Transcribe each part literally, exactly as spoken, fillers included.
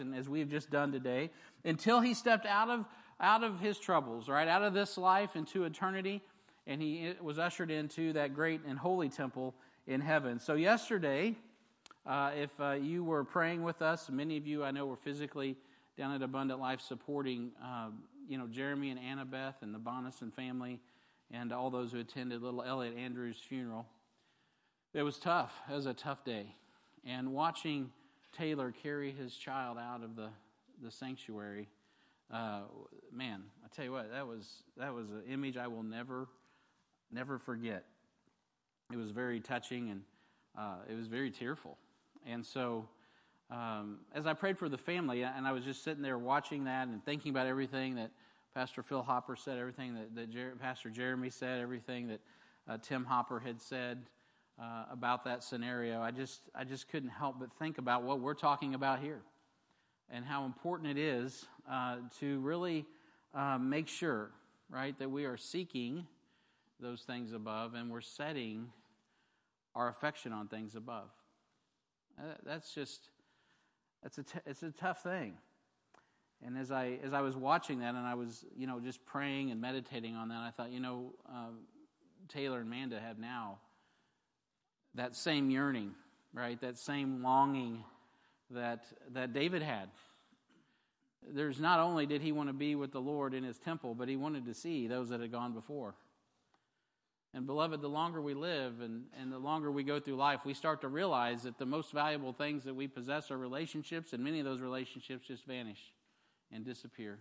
heaven, as we've just done today, until he stepped out of out of his troubles, right, out of this life into eternity, and he was ushered into that great and holy temple in heaven. So yesterday, uh, if uh, you were praying with us, many of you I know were physically down at Abundant Life supporting, uh, you know, Jeremy and Annabeth and the Bonison family and all those who attended little Elliot Andrews' funeral. It was tough. It was a tough day. And watching Taylor carry his child out of the, the sanctuary, uh, man, I tell you what, that was that was an image I will never, never forget. It was very touching, and uh, it was very tearful. And so, um, as I prayed for the family, and I was just sitting there watching that and thinking about everything that Pastor Phil Hopper said, everything that, that Jer- Pastor Jeremy said, everything that uh, Tim Hopper had said uh, about that scenario, I just I just couldn't help but think about what we're talking about here, and how important it is uh, to really uh, make sure, right, that we are seeking those things above, and we're setting our affection on things above. Uh, that's just that's a t- it's a tough thing. And as I as I was watching that, and I was you know just praying and meditating on that, I thought, you know, um, Taylor and Amanda have now that same yearning, right? That same longing that that David had. There's not only did he want to be with the Lord in his temple, but he wanted to see those that had gone before. And beloved, the longer we live and, and the longer we go through life, we start to realize that the most valuable things that we possess are relationships, and many of those relationships just vanish and disappear.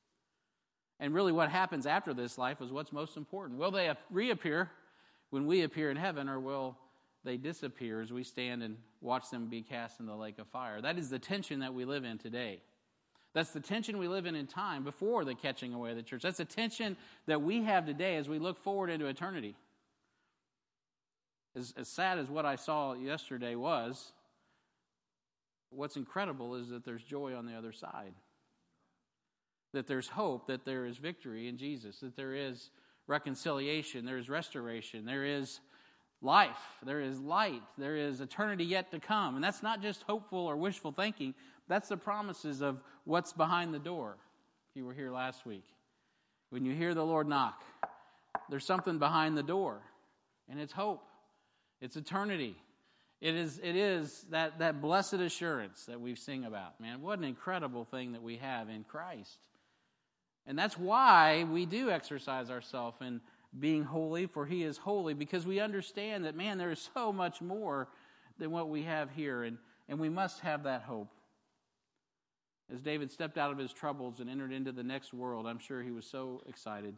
And really what happens after this life is what's most important. Will they reappear when we appear in heaven, or will they disappear as we stand and watch them be cast in the lake of fire? That is the tension that we live in today. That's the tension we live in in time before the catching away of the church. That's the tension that we have today as we look forward into eternity. As, as sad as what I saw yesterday was, what's incredible is that there's joy on the other side. That there's hope, that there is victory in Jesus, that there is reconciliation, there is restoration, there is life, there is light, there is eternity yet to come. And that's not just hopeful or wishful thinking. That's the promises of what's behind the door. If you were here last week, when you hear the Lord knock, there's something behind the door, and it's hope. It's eternity. It is it is that, that blessed assurance that we sing about. Man, what an incredible thing that we have in Christ. And that's why we do exercise ourselves in being holy, for He is holy, because we understand that, man, there is so much more than what we have here, and, and we must have that hope. As David stepped out of his troubles and entered into the next world, I'm sure he was so excited.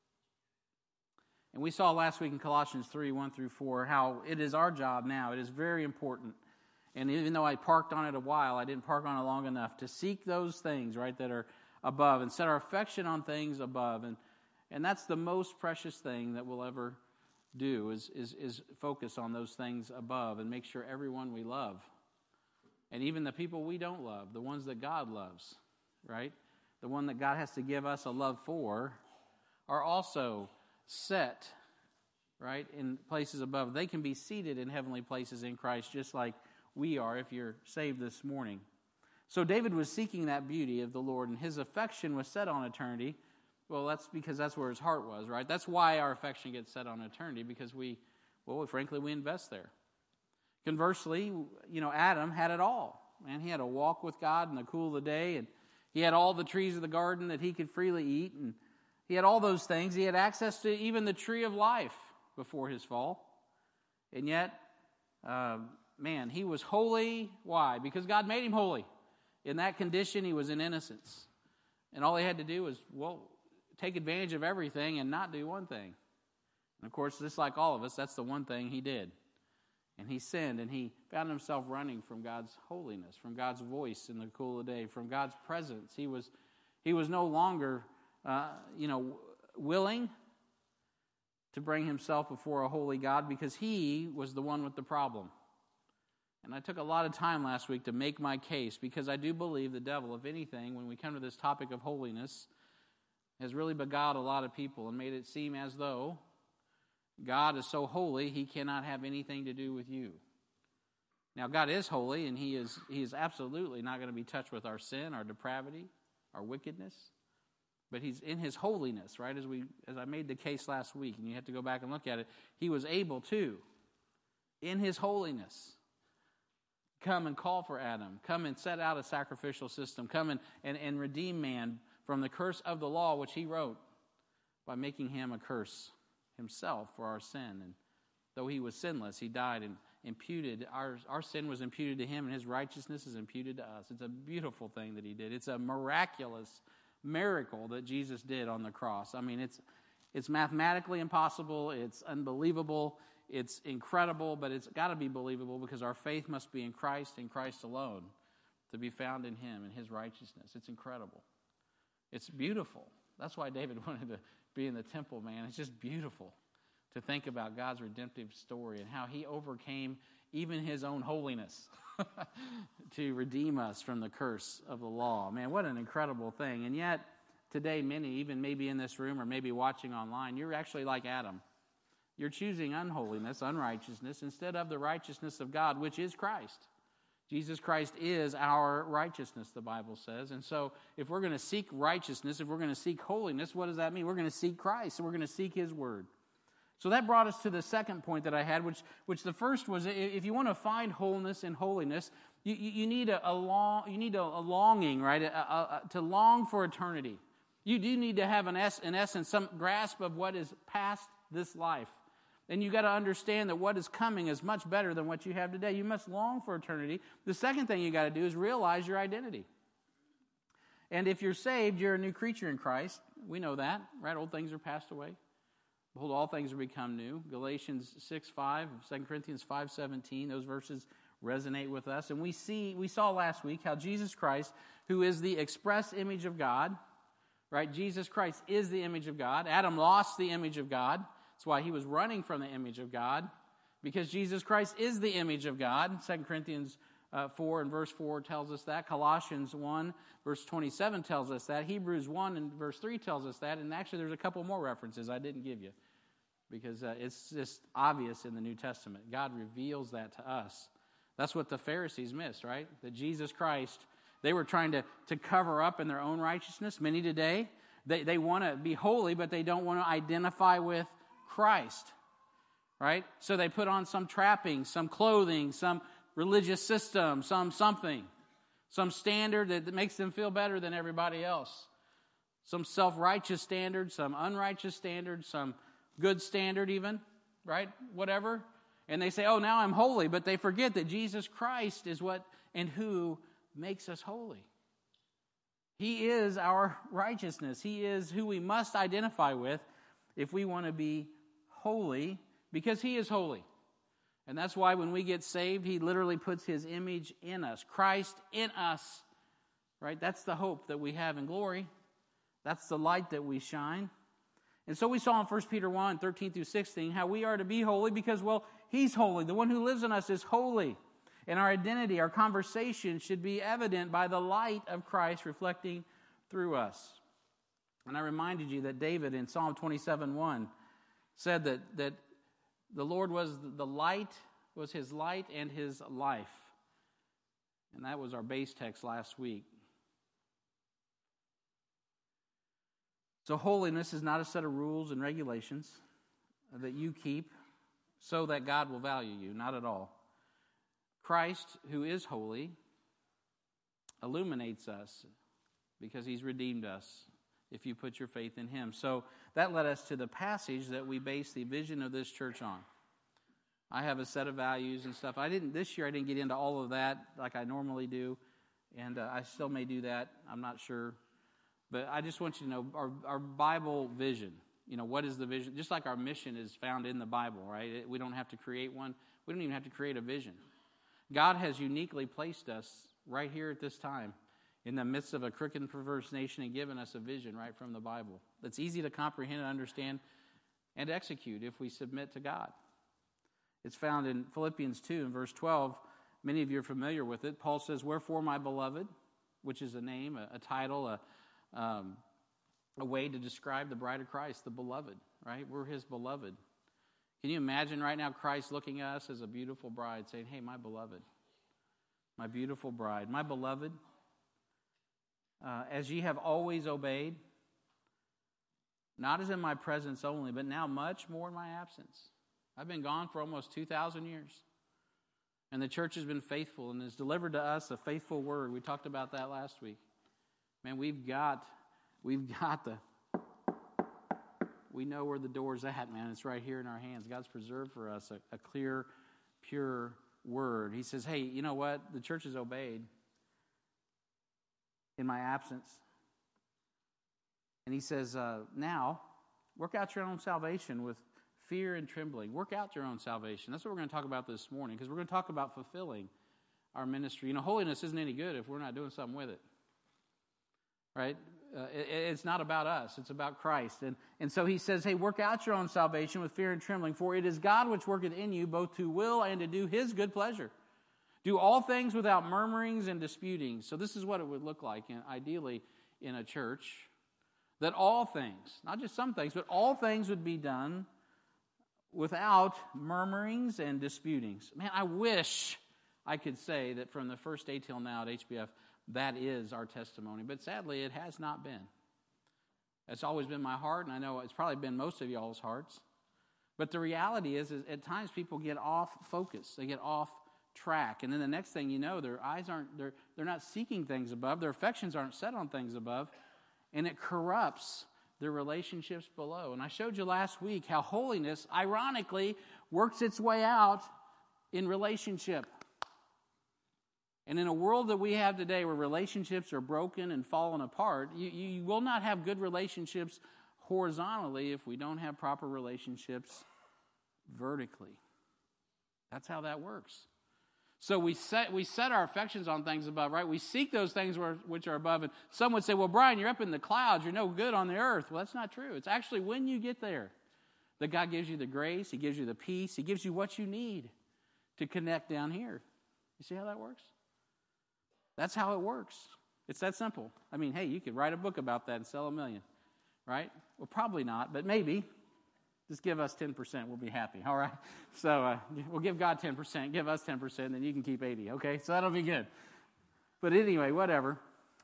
And we saw last week in Colossians three, one through four, how it is our job now. It is very important. And even though I parked on it a while, I didn't park on it long enough to seek those things, right, that are above, and set our affection on things above. And and that's the most precious thing that we'll ever do, is, is, is focus on those things above and make sure everyone we love, and even the people we don't love, the ones that God loves, right, the one that God has to give us a love for, are also set, right, in places above. They can be seated in heavenly places in Christ, just like we are if you're saved this morning. So David was seeking that beauty of the Lord, and his affection was set on eternity. Well, that's because that's where his heart was, right? That's why our affection gets set on eternity, because we, well, frankly, we invest there. Conversely, you know, Adam had it all. Man, he had a walk with God in the cool of the day, and he had all the trees of the garden that he could freely eat, and he had all those things. He had access to even the tree of life before his fall. And yet, uh, man, he was holy. Why? Because God made him holy. In that condition, he was in innocence. And all he had to do was, well, take advantage of everything and not do one thing. And of course, just like all of us, that's the one thing he did. And he sinned, and he found himself running from God's holiness, from God's voice in the cool of the day, from God's presence. He was, he was no longer, uh, you know, willing to bring himself before a holy God, because he was the one with the problem. And I took a lot of time last week to make my case, because I do believe the devil, if anything, when we come to this topic of holiness, has really beguiled a lot of people and made it seem as though God is so holy, he cannot have anything to do with you. Now, God is holy, and he is he is absolutely not going to be touched with our sin, our depravity, our wickedness. But he's in his holiness, right? As we as I made the case last week, and you have to go back and look at it, he was able to, in his holiness, come and call for Adam, come and set out a sacrificial system, come and, and, and redeem man from the curse of the law, which he wrote, by making him a curse himself for our sin. And though he was sinless, he died and imputed, our, our sin was imputed to him, and his righteousness is imputed to us. It's a beautiful thing that he did. It's a miraculous miracle that Jesus did on the cross. I mean, it's it's mathematically impossible, it's unbelievable, it's incredible, but it's got to be believable because our faith must be in Christ and Christ alone, to be found in him and his righteousness. It's incredible. It's beautiful. That's why David wanted to be in the temple, man. It's just beautiful to think about God's redemptive story and how he overcame even his own holiness to redeem us from the curse of the law. Man, what an incredible thing. And yet, today, many, even maybe in this room or maybe watching online, you're actually like Adam. You're choosing unholiness, unrighteousness, instead of the righteousness of God, which is Christ. Jesus Christ is our righteousness, the Bible says. And so if we're going to seek righteousness, if we're going to seek holiness, what does that mean? We're going to seek Christ, and we're going to seek his word. So that brought us to the second point that I had, which which the first was, if you want to find wholeness and holiness, you, you, you need a, a long, you need a, a longing, right, a, a, a, to long for eternity. You do need to have, an es, in essence, some grasp of what is past this life. And you got to understand that what is coming is much better than what you have today. You must long for eternity. The second thing you got to do is realize your identity. And if you're saved, you're a new creature in Christ. We know that, right? Old things are passed away. Behold, all things have become new. Galatians six five, Second Corinthians five seventeen, those verses resonate with us. And we see, we saw last week how Jesus Christ, who is the express image of God, right? Jesus Christ is the image of God. Adam lost the image of God. That's why he was running from the image of God, because Jesus Christ is the image of God. Second Corinthians uh, four and verse four tells us that. Colossians one, verse twenty-seven tells us that. Hebrews one and verse three tells us that. And actually there's a couple more references I didn't give you, because uh, it's just obvious in the New Testament. God reveals that to us. That's what the Pharisees missed, right? That Jesus Christ, they were trying to, to cover up in their own righteousness. Many today, they, they want to be holy, but they don't want to identify with Christ, right? So they put on some trappings, some clothing, some religious system, some something, some standard that makes them feel better than everybody else. Some self-righteous standard, some unrighteous standard, some good standard even, right? Whatever. And they say, oh, now I'm holy, but they forget that Jesus Christ is what and who makes us holy. He is our righteousness. He is who we must identify with if we want to be holy, because he is holy. And that's why when we get saved, he literally puts his image in us. Christ in us, right? That's the hope that we have in glory. That's the light that we shine. And so we saw in First Peter one, thirteen through sixteen, how we are to be holy because, well, he's holy. The one who lives in us is holy. And our identity, our conversation should be evident by the light of Christ reflecting through us. And I reminded you that David in Psalm twenty-seven one said that, that the Lord was the light, was his light and his life. And that was our base text last week. So holiness is not a set of rules and regulations that you keep so that God will value you, not at all. Christ, who is holy, illuminates us because he's redeemed us if you put your faith in him. So that led us to the passage that we base the vision of this church on. I have a set of values and stuff. I didn't this year. I didn't get into all of that like I normally do, and uh, I still may do that. I'm not sure, but I just want you to know our our Bible vision. You know, what is the vision? Just like our mission is found in the Bible, right? We don't have to create one. We don't even have to create a vision. God has uniquely placed us right here at this time in the midst of a crooked and perverse nation and given us a vision right from the Bible that's easy to comprehend and understand and execute if we submit to God. It's found in Philippians two and verse twelve. Many of you are familiar with it. Paul says, "Wherefore, my beloved," which is a name, a, a title, a, um, a way to describe the bride of Christ, the beloved, right? We're his beloved. Can you imagine right now Christ looking at us as a beautiful bride saying, "Hey, my beloved, my beautiful bride, my beloved, uh, as ye have always obeyed, not as in my presence only, but now much more in my absence. I've been gone for almost two thousand years. And the church has been faithful and has delivered to us a faithful word. We talked about that last week. Man, we've got, we've got the, we know where the door's at, man. It's right here in our hands. God's preserved for us a, a clear, pure word. He says, hey, you know what? The church has obeyed in my absence. And he says, uh, now, work out your own salvation with fear and trembling. Work out your own salvation. That's what we're going to talk about this morning, because we're going to talk about fulfilling our ministry. You know, holiness isn't any good if we're not doing something with it. Right? Uh, it, it's not about us. It's about Christ. And, and so he says, hey, work out your own salvation with fear and trembling, for it is God which worketh in you both to will and to do his good pleasure. Do all things without murmurings and disputings. So this is what it would look like, in, ideally, in a church. That all things, not just some things, but all things would be done without murmurings and disputings. Man, I wish I could say that from the first day till now at H B F, that is our testimony. But sadly, it has not been. It's always been my heart, and I know it's probably been most of y'all's hearts. But the reality is, is at times people get off focus. They get off track. And then the next thing you know, their eyes aren't, they're, they're not seeking things above. Their affections aren't set on things above. And it corrupts their relationships below. And I showed you last week how holiness, ironically, works its way out in relationship. And in a world that we have today where relationships are broken and falling apart, you, you will not have good relationships horizontally if we don't have proper relationships vertically. That's how that works. So we set we set our affections on things above, right? We seek those things which are above. And some would say, well, Brian, you're up in the clouds. You're no good on the earth. Well, that's not true. It's actually when you get there that God gives you the grace. He gives you the peace. He gives you what you need to connect down here. You see how that works? That's how it works. It's that simple. I mean, hey, you could write a book about that and sell a million, right? Well, probably not, but maybe. Just give us ten percent. We'll be happy, all right? So uh, we'll give God ten percent. Give us ten percent, then you can keep eighty, okay? So that'll be good. But anyway, whatever.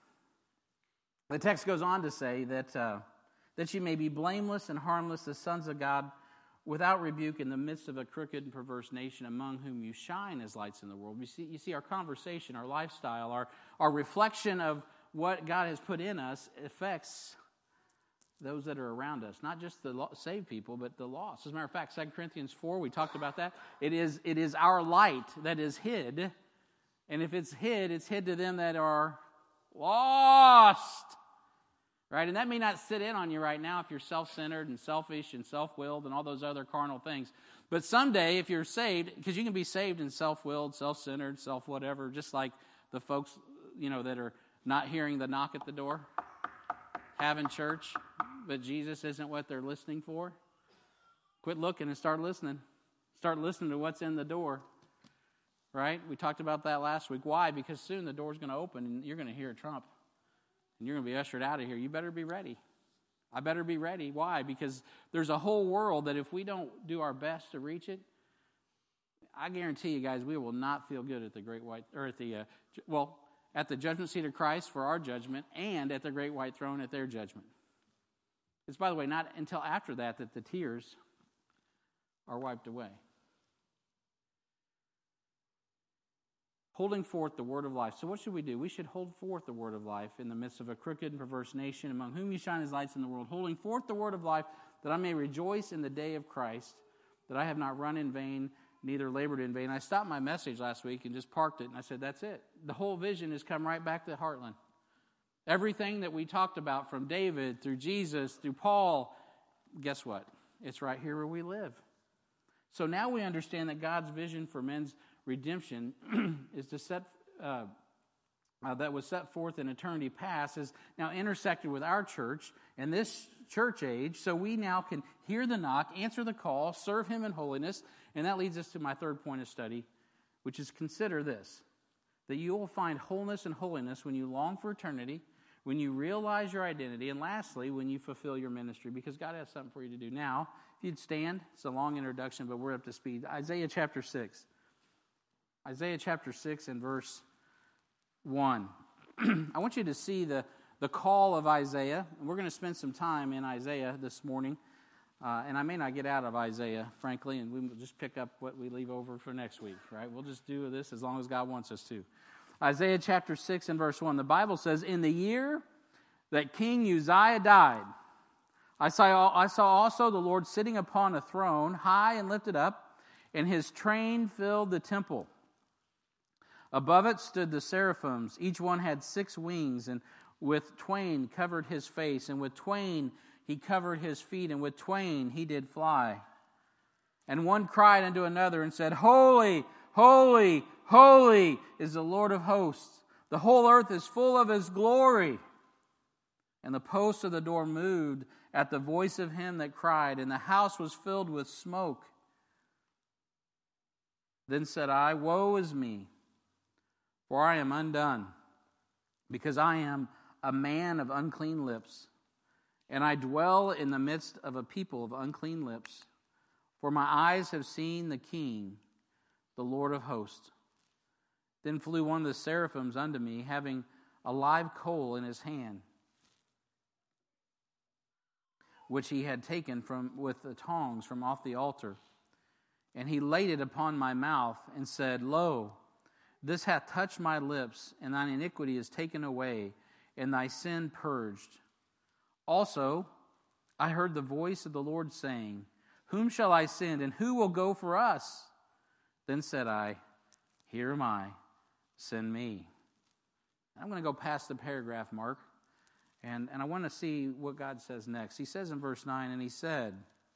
The text goes on to say that, uh, that you may be blameless and harmless, the sons of God, without rebuke in the midst of a crooked and perverse nation, among whom you shine as lights in the world. You see, you see our conversation, our lifestyle, our, our reflection of what God has put in us affects those that are around us, not just the saved people, but the lost. As a matter of fact, Second Corinthians four, we talked about that. It is, it is our light that is hid, and if it's hid, it's hid to them that are lost. Right? And that may not sit in on you right now if you're self-centered and selfish and self-willed and all those other carnal things. But someday, if you're saved, because you can be saved and self-willed, self-centered, self-whatever, just like the folks, you know, that are not hearing the knock at the door, having church, but Jesus isn't what they're listening for. Quit looking and start listening. Start listening to what's in the door. Right? We talked about that last week. Why? Because soon the door's going to open and you're going to hear a trump. And you're going to be ushered out of here. You better be ready. I better be ready. Why? Because there's a whole world that if we don't do our best to reach it, I guarantee you guys, we will not feel good at the great white, or at the, uh, well, at the judgment seat of Christ for our judgment, and at the great white throne at their judgment. It's, by the way, not until after that that the tears are wiped away. Holding forth the word of life. So what should we do? We should hold forth the word of life in the midst of a crooked and perverse nation, among whom you shine as lights in the world, holding forth the word of life, that I may rejoice in the day of Christ, that I have not run in vain, neither labored in vain. I stopped my message last week and just parked it, and I said, that's it. The whole vision has come right back to Heartland. Everything that we talked about from David, through Jesus, through Paul, guess what? It's right here where we live. So now we understand that God's vision for men's redemption is to set uh, uh, that was set forth in eternity past is now intersected with our church and this church age. So we now can hear the knock, answer the call, serve Him in holiness, and that leads us to my third point of study, which is consider this: that you will find wholeness and holiness when you long for eternity, when you realize your identity, and lastly, when you fulfill your ministry, because God has something for you to do. Now, if you'd stand, it's a long introduction, but we're up to speed. Isaiah chapter six. Isaiah chapter six and verse one. I want you to see the, the call of Isaiah. We're going to spend some time in Isaiah this morning. Uh, and I may not get out of Isaiah, frankly, and we'll just pick up what we leave over for next week, right? We'll just do this as long as God wants us to. Isaiah chapter six and verse one, the Bible says, "In the year that King Uzziah died, I saw, I saw also the Lord sitting upon a throne, high and lifted up, and his train filled the temple. Above it stood the seraphims. Each one had six wings, and with twain covered his face, and with twain he covered his feet, and with twain he did fly. And one cried unto another and said, Holy, holy, holy is the Lord of hosts. The whole earth is full of his glory. And the posts of the door moved at the voice of him that cried, and the house was filled with smoke. Then said I, Woe is me, for I am undone, because I am a man of unclean lips, and I dwell in the midst of a people of unclean lips. For my eyes have seen the King, the Lord of hosts. Then flew one of the seraphims unto me, having a live coal in his hand, which he had taken from with the tongs from off the altar. And he laid it upon my mouth, and said, Lo, this hath touched my lips, and thine iniquity is taken away, and thy sin purged. Also, I heard the voice of the Lord saying, Whom shall I send, and who will go for us? Then said I, Here am I, send me. I'm going to go past the paragraph mark, and, and I want to see what God says next. He says in verse nine, And he said,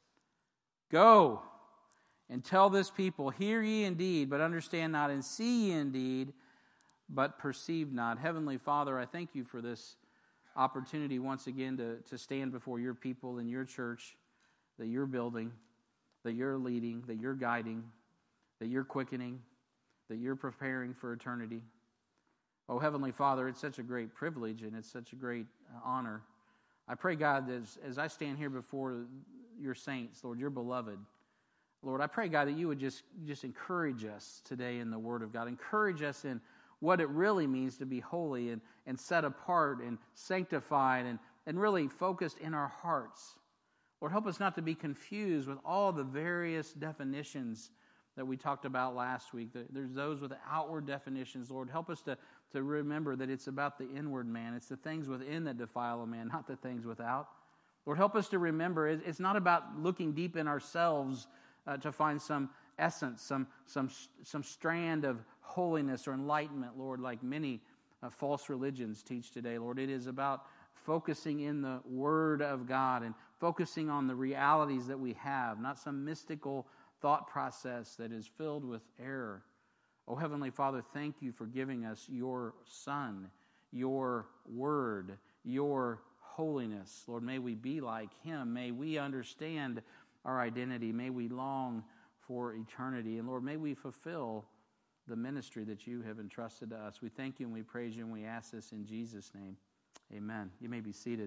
Go and tell this people, Hear ye indeed, but understand not, and see ye indeed, but perceive not. Heavenly Father, I thank you for this opportunity once again to, to stand before your people in your church that you're building, that you're leading, that you're guiding, that you're quickening, that you're preparing for eternity. Oh, Heavenly Father, it's such a great privilege and it's such a great honor. I pray, God, that as, as I stand here before your saints, Lord, your beloved, Lord, I pray, God, that you would just, just encourage us today in the Word of God. Encourage us in what it really means to be holy and, and set apart and sanctified and, and really focused in our hearts. Lord, help us not to be confused with all the various definitions that we talked about last week. There's those with outward definitions. Lord, help us to, to remember that it's about the inward man. It's the things within that defile a man, not the things without. Lord, help us to remember it's not about looking deep in ourselves uh, to find some essence, some, some, some strand of holiness or enlightenment, Lord, like many uh, false religions teach today. Lord, it is about focusing in the Word of God and focusing on the realities that we have, not some mystical thought process that is filled with error. Oh, Heavenly Father, thank you for giving us your Son, your Word, your holiness. Lord, may we be like him. May we understand our identity. May we long for eternity. And Lord, may we fulfill the ministry that you have entrusted to us. We thank you and we praise you and we ask this in Jesus' name. Amen. You may be seated.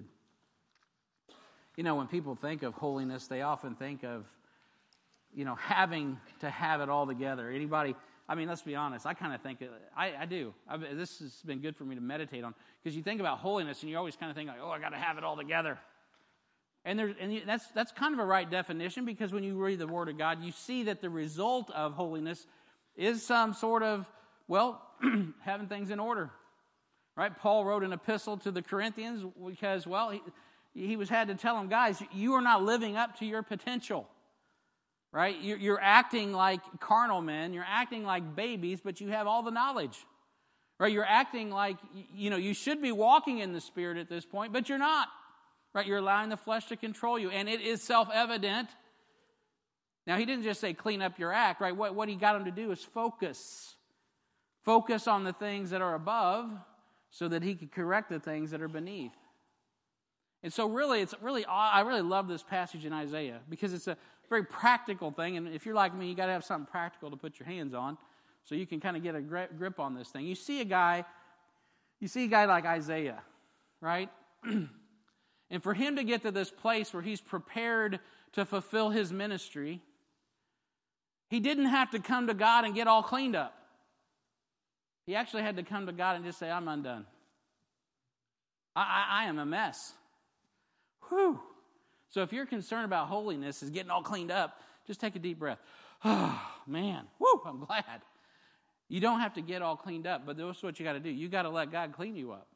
You know, when people think of holiness, they often think of, you know, having to have it all together. Anybody, I mean, let's be honest, I kind of think, I, I do. I've, this has been good for me to meditate on, because you think about holiness and you always kind of think like, oh, I got to have it all together. And, there, and that's, that's kind of a right definition, because when you read the Word of God, you see that the result of holiness is some sort of, well, having things in order. Right? Paul wrote an epistle to the Corinthians because, well, he, he was had to tell them, guys, you are not living up to your potential. Right? You're, you're acting like carnal men. You're acting like babies, but you have all the knowledge. Right? You're acting like, you know, you should be walking in the Spirit at this point, but you're not. Right? You're allowing the flesh to control you, and it is self-evident. Now, he didn't just say clean up your act, right? What, what he got him to do is focus. Focus on the things that are above so that he could correct the things that are beneath. And so really, it's really, I really love this passage in Isaiah because it's a very practical thing. And if you're like me, you got to have something practical to put your hands on so you can kind of get a grip on this thing. You see a guy, you see a guy like Isaiah, right? And for him to get to this place where he's prepared to fulfill his ministry, he didn't have to come to God and get all cleaned up. He actually had to come to God and just say, I'm undone. I, I, I am a mess. Whew. So if you're concerned about holiness, is getting all cleaned up, just take a deep breath. Oh, man. Whew, I'm glad. You don't have to get all cleaned up, but this is what you got to do. You got to let God clean you up.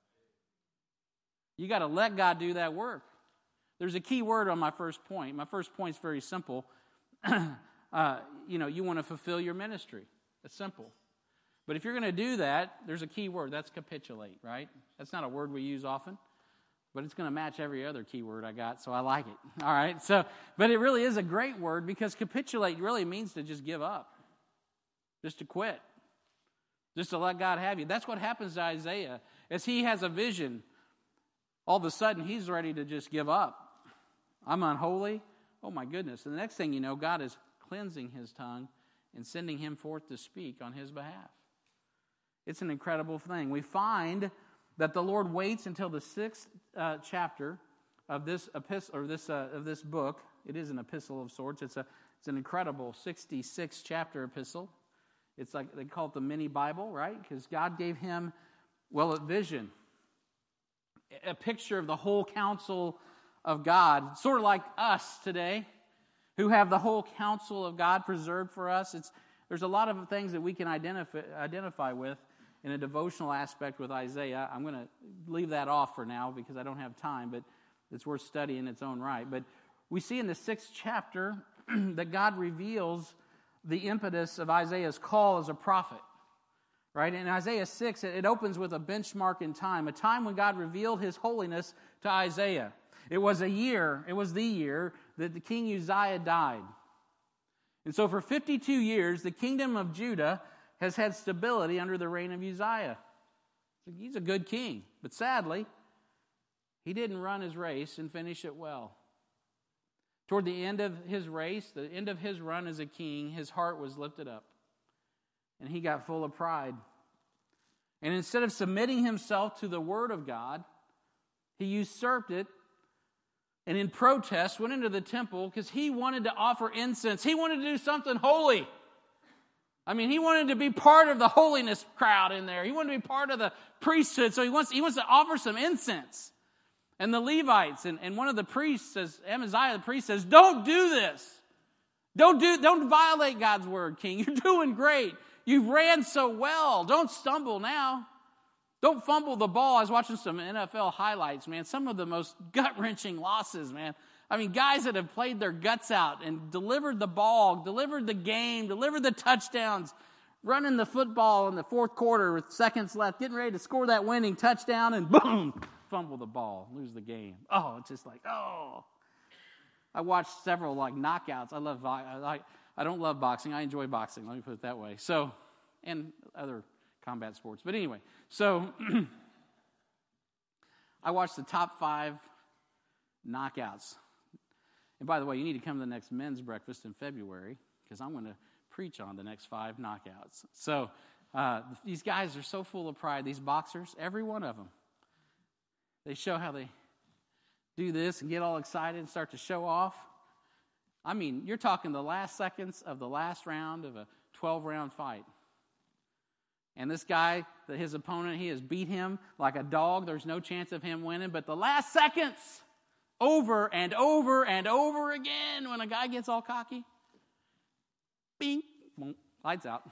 You got to let God do that work. There's a key word on my first point. My first point is very simple. uh, you know, you want to fulfill your ministry. It's simple. But if you're going to do that, there's a key word. That's capitulate, right? That's not a word we use often, but it's going to match every other key word I got, so I like it. All right? So, but it really is a great word because capitulate really means to just give up, just to quit, just to let God have you. That's what happens to Isaiah. As he has a vision, all of a sudden he's ready to just give up. I'm unholy. Oh, my goodness. And the next thing you know, God is cleansing his tongue and sending him forth to speak on his behalf. It's an incredible thing. We find that the Lord waits until the sixth uh, chapter of this epistle or this uh, of this book. It is an epistle of sorts. It's a it's an incredible sixty-six chapter epistle. It's like they call it the mini Bible, right? Because God gave him, well, a vision, a picture of the whole counsel of God, sort of like us today, who have the whole counsel of God preserved for us. It's there's a lot of things that we can identify identify with in a devotional aspect with Isaiah. I'm going to leave that off for now because I don't have time, but it's worth studying in its own right. But we see in the sixth chapter that God reveals the impetus of Isaiah's call as a prophet. Right? In Isaiah six, it opens with a benchmark in time, a time when God revealed his holiness to Isaiah. It was a year, it was the year that the King Uzziah died. And so for fifty-two years, the kingdom of Judah has had stability under the reign of Uzziah. He's a good king, but sadly, he didn't run his race and finish it well. Toward the end of his race, the end of his run as a king, his heart was lifted up, and he got full of pride. And instead of submitting himself to the word of God, he usurped it, and in protest went into the temple because he wanted to offer incense. He wanted to do something holy. I mean, he wanted to be part of the holiness crowd in there. He wanted to be part of the priesthood, so he wants, he wants to offer some incense. And the Levites, and, and one of the priests says, Amaziah the priest says, don't do this. Don't do, don't violate God's word, King. You're doing great. You've ran so well. Don't stumble now. Don't fumble the ball. I was watching some N F L highlights, man. Some of the most gut-wrenching losses, man. I mean, guys that have played their guts out and delivered the ball, delivered the game, delivered the touchdowns, running the football in the fourth quarter with seconds left, getting ready to score that winning touchdown, and boom, fumble the ball, lose the game. Oh, it's just like, oh. I watched several, like, knockouts. I love, I, like, I don't love boxing. I enjoy boxing. Let me put it that way. So, and other combat sports. But anyway, so I watched the top five knockouts. And by the way, you need to come to the next men's breakfast in February because I'm going to preach on the next five knockouts. So uh, these guys are so full of pride, these boxers, every one of them. They show how they do this and get all excited and start to show off. I mean, you're talking the last seconds of the last round of a twelve-round fight. And this guy, his opponent, he has beat him like a dog. There's no chance of him winning. But the last seconds, over and over and over again, when a guy gets all cocky, bing, boom, lights out.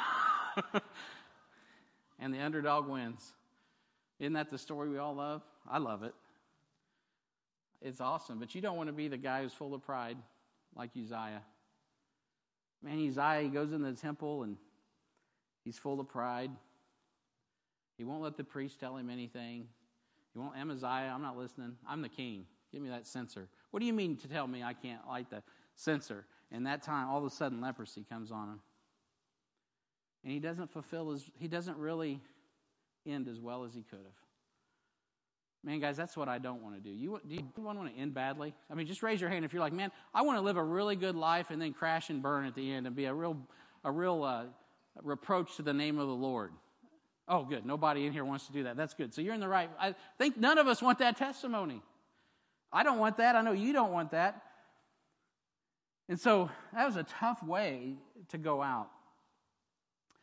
And the underdog wins. Isn't that the story we all love? I love it. It's awesome. But you don't want to be the guy who's full of pride like Uzziah. Man, Uzziah, he goes into the temple and he's full of pride. He won't let the priest tell him anything. He won't, Amaziah, I'm not listening. I'm the king. Give me that censer. What do you mean to tell me I can't light the censer? And that time, all of a sudden, leprosy comes on him. And he doesn't fulfill his, he doesn't really end as well as he could have. Man, guys, that's what I don't want to do. You, do you want to end badly? I mean, just raise your hand if you're like, man, I want to live a really good life and then crash and burn at the end and be a real, a real uh, reproach to the name of the Lord. Oh, good. Nobody in here wants to do that. That's good. So you're in the right. I think none of us want that testimony. I don't want that. I know you don't want that. And so that was a tough way to go out.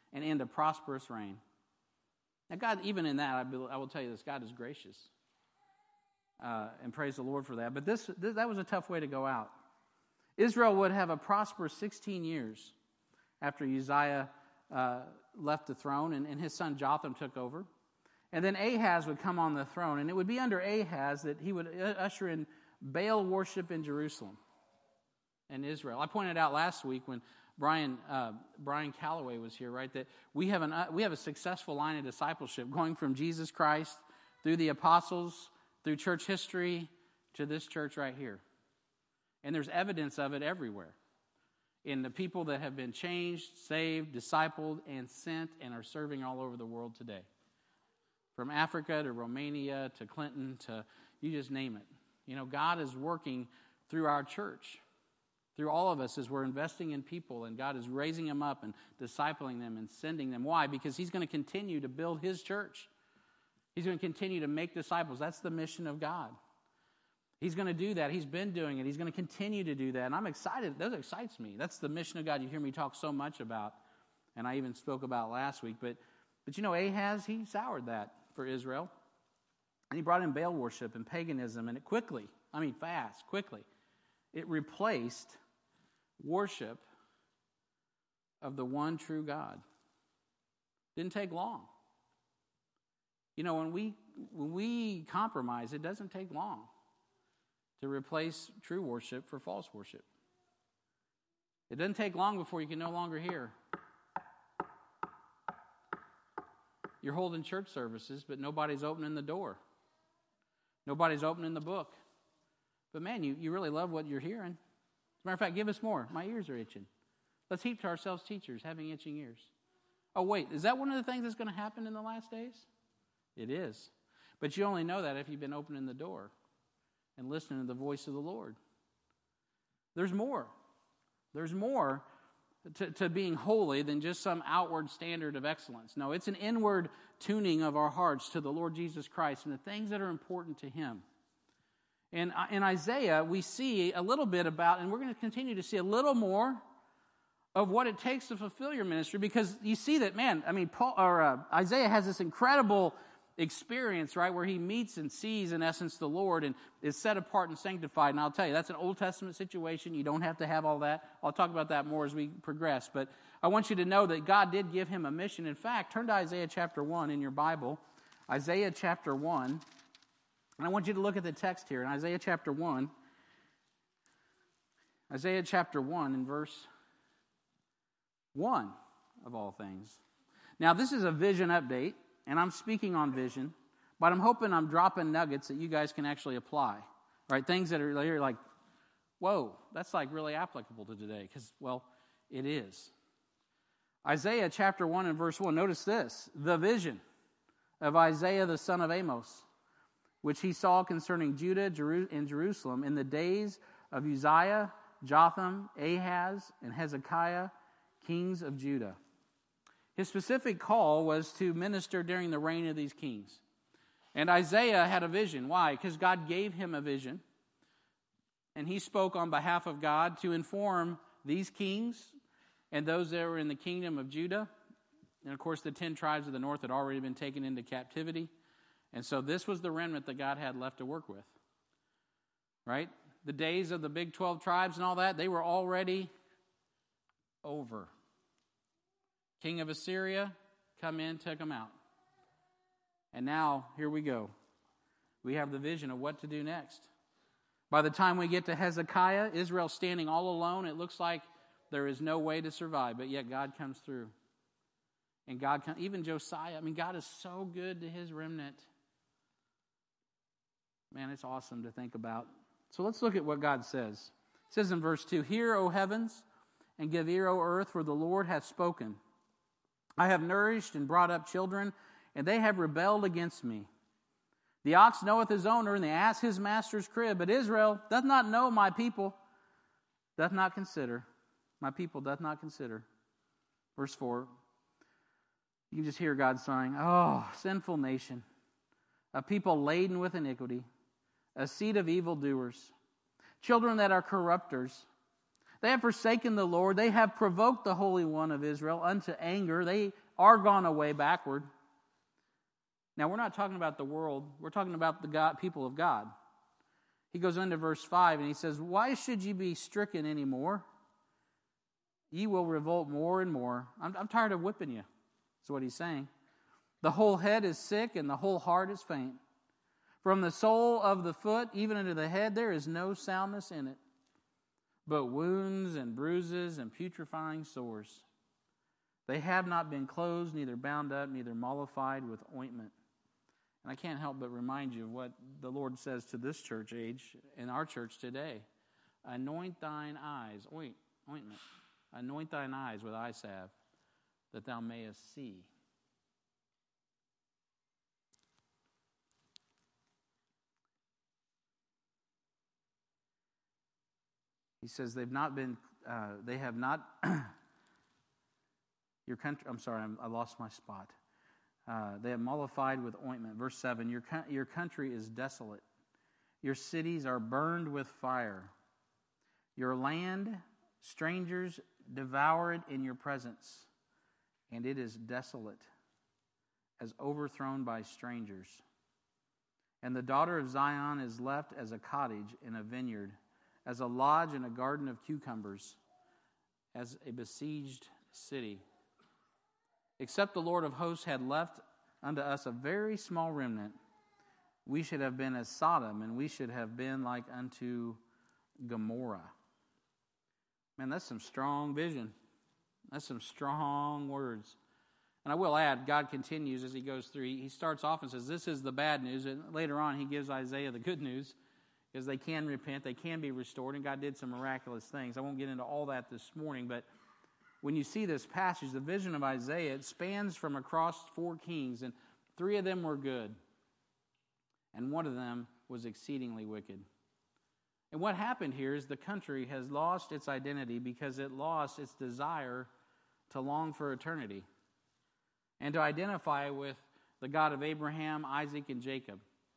and end a prosperous reign. Now, God, even in that, I, be, I will tell you this, God is gracious. Uh, and praise the Lord for that. But this, this that was a tough way to go out. Israel would have a prosperous sixteen years after Uzziah uh, left the throne, and, and his son Jotham took over. And then Ahaz would come on the throne, and it would be under Ahaz that he would usher in Baal worship in Jerusalem and Israel. I pointed out last week when Brian uh, Brian Calloway was here, right, that we have an uh, we have a successful line of discipleship going from Jesus Christ through the apostles, through church history, to this church right here. And there's evidence of it everywhere in the people that have been changed, saved, discipled, and sent and are serving all over the world today. From Africa to Romania to Clinton to, you just name it. You know, God is working through our church, through all of us as we're investing in people, and God is raising them up and discipling them and sending them. Why? Because He's going to continue to build His church. He's going to continue to make disciples. That's the mission of God. He's going to do that. He's been doing it. He's going to continue to do that. And I'm excited. That excites me. That's the mission of God you hear me talk so much about, and I even spoke about last week. But, but you know, Ahaz, he soured that for Israel. And he brought in Baal worship and paganism, and it quickly, I mean fast, quickly, it replaced worship of the one true God. Didn't take long. You know, when we when we compromise, it doesn't take long to replace true worship for false worship. It doesn't take long before you can no longer hear. You're holding church services, but nobody's opening the door. Nobody's opening the book. But man, you, you really love what you're hearing. As a matter of fact, give us more. My ears are itching. Let's heap to ourselves teachers having itching ears. Oh, wait, is that one of the things that's going to happen in the last days? It is. But you only know that if you've been opening the door and listening to the voice of the Lord. There's more. There's more to, to being holy than just some outward standard of excellence. No, it's an inward tuning of our hearts to the Lord Jesus Christ and the things that are important to Him. And in Isaiah, we see a little bit about, and we're going to continue to see a little more of what it takes to fulfill your ministry, because you see that, man, I mean, Paul, or uh, Isaiah has this incredible experience, right, where he meets and sees, in essence, the Lord and is set apart and sanctified. And I'll tell you, that's an Old Testament situation. You don't have to have all that. I'll talk about that more as we progress. But I want you to know that God did give him a mission. In fact, turn to Isaiah chapter one in your Bible. Isaiah chapter one. And I want you to look at the text here in Isaiah chapter one. Isaiah chapter one in verse one, of all things. Now, this is a vision update, and I'm speaking on vision, but I'm hoping I'm dropping nuggets that you guys can actually apply, right? Things that are you're like, whoa, that's like really applicable to today, because, well, it is. Isaiah chapter one and verse one, notice this, the vision of Isaiah the son of Amos, which he saw concerning Judah and Jerusalem in the days of Uzziah, Jotham, Ahaz, and Hezekiah, kings of Judah. His specific call was to minister during the reign of these kings. And Isaiah had a vision. Why? Because God gave him a vision. And he spoke on behalf of God to inform these kings and those that were in the kingdom of Judah. And of course, the ten tribes of the north had already been taken into captivity. And so this was the remnant that God had left to work with. Right? The days of the big twelve tribes and all that, they were already over. King of Assyria, come in, took them out. And now, here we go. We have the vision of what to do next. By the time we get to Hezekiah, Israel standing all alone, it looks like there is no way to survive, but yet God comes through. And God, comes, even Josiah, I mean, God is so good to his remnant. Man, it's awesome to think about. So let's look at what God says. It says in verse two, "Hear, O heavens, and give ear, O earth, for the Lord hath spoken. I have nourished and brought up children, and they have rebelled against me. The ox knoweth his owner, and the ass his master's crib. But Israel doth not know, my people doth not consider. My people doth not consider." Verse four. You can just hear God saying, "Oh, sinful nation, a people laden with iniquity, a seed of evildoers, children that are corrupters. They have forsaken the Lord. They have provoked the Holy One of Israel unto anger. They are gone away backward. Now, we're not talking about the world. We're talking about the God, people of God. He goes into verse five and he says, why should ye be stricken any more? Ye will revolt more and more. I'm, I'm tired of whipping you. That's what he's saying. The whole head is sick and the whole heart is faint. From the sole of the foot even unto the head there is no soundness in it, but wounds and bruises and putrefying sores. They have not been closed, neither bound up, neither mollified with ointment. And I can't help but remind you of what the Lord says to this church age, in our church today. Anoint thine eyes, oint, ointment. Anoint thine eyes with eye salve, that thou mayest see. He says they've not been, uh, they have not, your country, I'm sorry, I'm, I lost my spot. Uh, they have mollified with ointment. Verse seven, your, your country is desolate. Your cities are burned with fire. Your land, strangers devour it in your presence, and it is desolate, as overthrown by strangers. And the daughter of Zion is left as a cottage in a vineyard, as a lodge in a garden of cucumbers, as a besieged city. Except the Lord of hosts had left unto us a very small remnant, we should have been as Sodom, and we should have been like unto Gomorrah. Man, that's some strong vision. That's some strong words. And I will add, God continues as he goes through. He starts off and says, this is the bad news. And later on, he gives Isaiah the good news, because they can repent, they can be restored, and God did some miraculous things. I won't get into all that this morning, but when you see this passage, the vision of Isaiah, it spans from across four kings, and three of them were good, and one of them was exceedingly wicked. And what happened here is the country has lost its identity because it lost its desire to long for eternity and to identify with the God of Abraham, Isaac, and Jacob.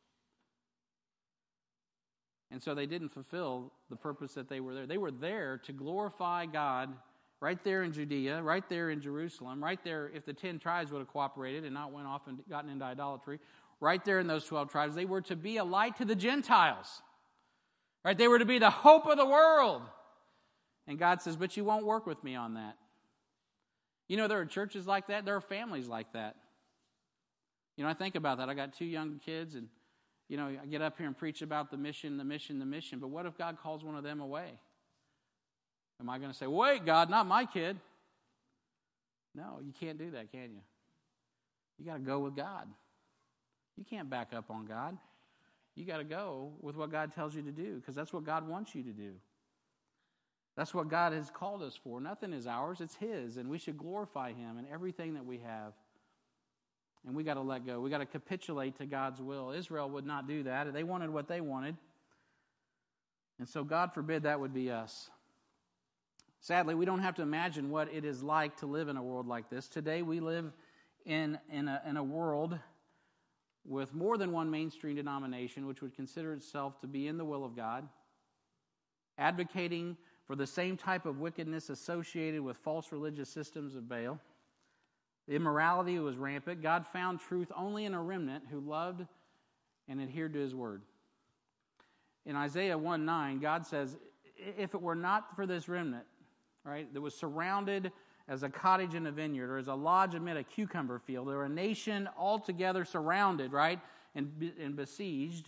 And so they didn't fulfill the purpose that they were there. They were there to glorify God right there in Judea, right there in Jerusalem, right there, if the ten tribes would have cooperated and not went off and gotten into idolatry, right there in those twelve tribes, they were to be a light to the Gentiles. Right? They were to be the hope of the world. And God says, but you won't work with me on that. You know, there are churches like that. There are families like that. You know, I think about that. I got two young kids, and, you know, I get up here and preach about the mission, the mission, the mission. But what if God calls one of them away? Am I going to say, wait, God, not my kid? No, you can't do that, can you? You got to go with God. You can't back up on God. You got to go with what God tells you to do, because that's what God wants you to do. That's what God has called us for. Nothing is ours, it's His, and we should glorify Him in everything that we have. And we got to let go. We got to capitulate to God's will. Israel would not do that. They wanted what they wanted. And so God forbid that would be us. Sadly, we don't have to imagine what it is like to live in a world like this. Today we live in, in, a, in a world with more than one mainstream denomination which would consider itself to be in the will of God, advocating for the same type of wickedness associated with false religious systems of Baal. The immorality was rampant. God found truth only in a remnant who loved and adhered to His word. In Isaiah one nine, God says, if it were not for this remnant, right, that was surrounded as a cottage in a vineyard, or as a lodge amid a cucumber field, or a nation altogether surrounded, right, and, and besieged,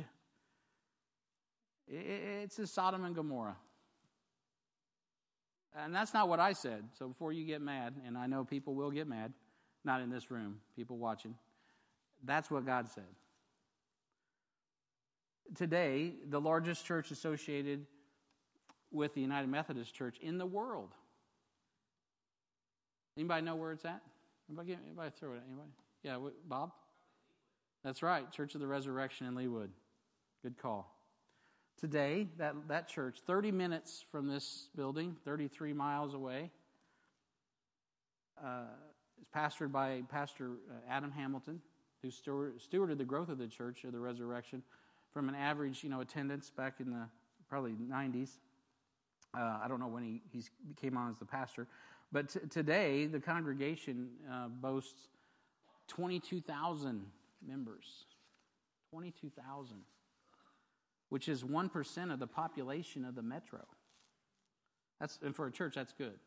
it's a Sodom and Gomorrah. And that's not what I said. So before you get mad, and I know people will get mad, not in this room, people watching, that's what God said. Today, the largest church associated with the United Methodist Church in the world. Anybody know where it's at? Anybody, anybody throw it at anybody? Yeah, Bob? That's right, Church of the Resurrection in Leawood. Good call. Today, that, that church, thirty minutes from this building, thirty-three miles away, uh, is pastored by Pastor Adam Hamilton, who stewarded the growth of the Church of the Resurrection from an average, you know, attendance back in the probably nineties Uh, I don't know when he he's, came on as the pastor. But t- today, the congregation uh, boasts twenty-two thousand members. twenty-two thousand, which is one percent of the population of the metro. That's, and for a church, that's good.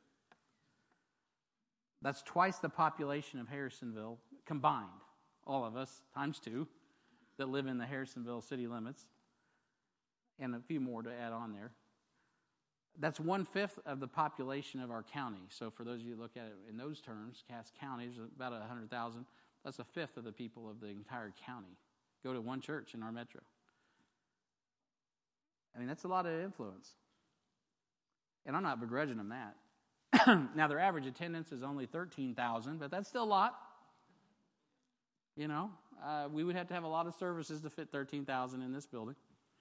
That's twice the population of Harrisonville combined, all of us, times two, that live in the Harrisonville city limits, and a few more to add on there. That's one-fifth of the population of our county. So for those of you who look at it in those terms, Cass County is about one hundred thousand. That's a fifth of the people of the entire county go to one church in our metro. I mean, that's a lot of influence. And I'm not begrudging them that. Now, their average attendance is only thirteen thousand, but that's still a lot. You know, uh, we would have to have a lot of services to fit thirteen thousand in this building.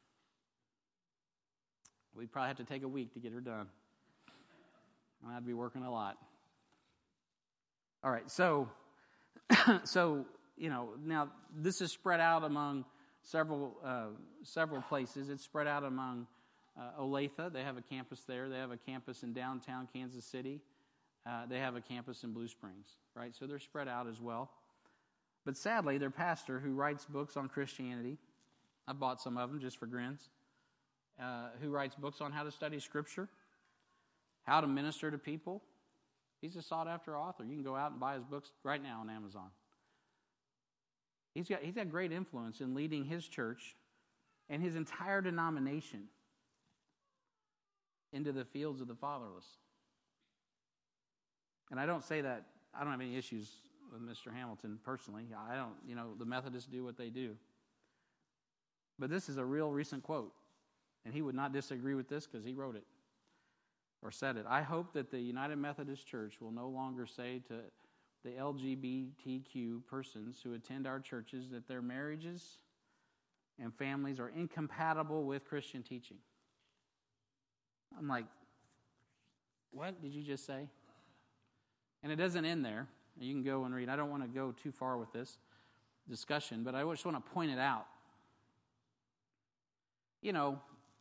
We'd probably have to take a week to get her done. I'd be working a lot. All right, so, so you know, now this is spread out among several uh, several places. It's spread out among uh, Olathe. They have a campus there. They have a campus in downtown Kansas City. Uh, they have a campus in Blue Springs, right? So they're spread out as well. But sadly, their pastor, who writes books on Christianity, I bought some of them just for grins, uh, who writes books on how to study Scripture, how to minister to people. He's a sought-after author. You can go out and buy his books right now on Amazon. He's got, he's got great influence in leading his church and his entire denomination into the fields of the fatherless. And I don't say that, I don't have any issues with Mister Hamilton personally. I don't, you know, the Methodists do what they do. But this is a real recent quote. And he would not disagree with this because he wrote it or said it. I hope that the United Methodist Church will no longer say to the L G B T Q persons who attend our churches that their marriages and families are incompatible with Christian teaching. I'm like, what did you just say? And it doesn't end there. You can go and read. I don't want to go too far with this discussion, but I just want to point it out. You know,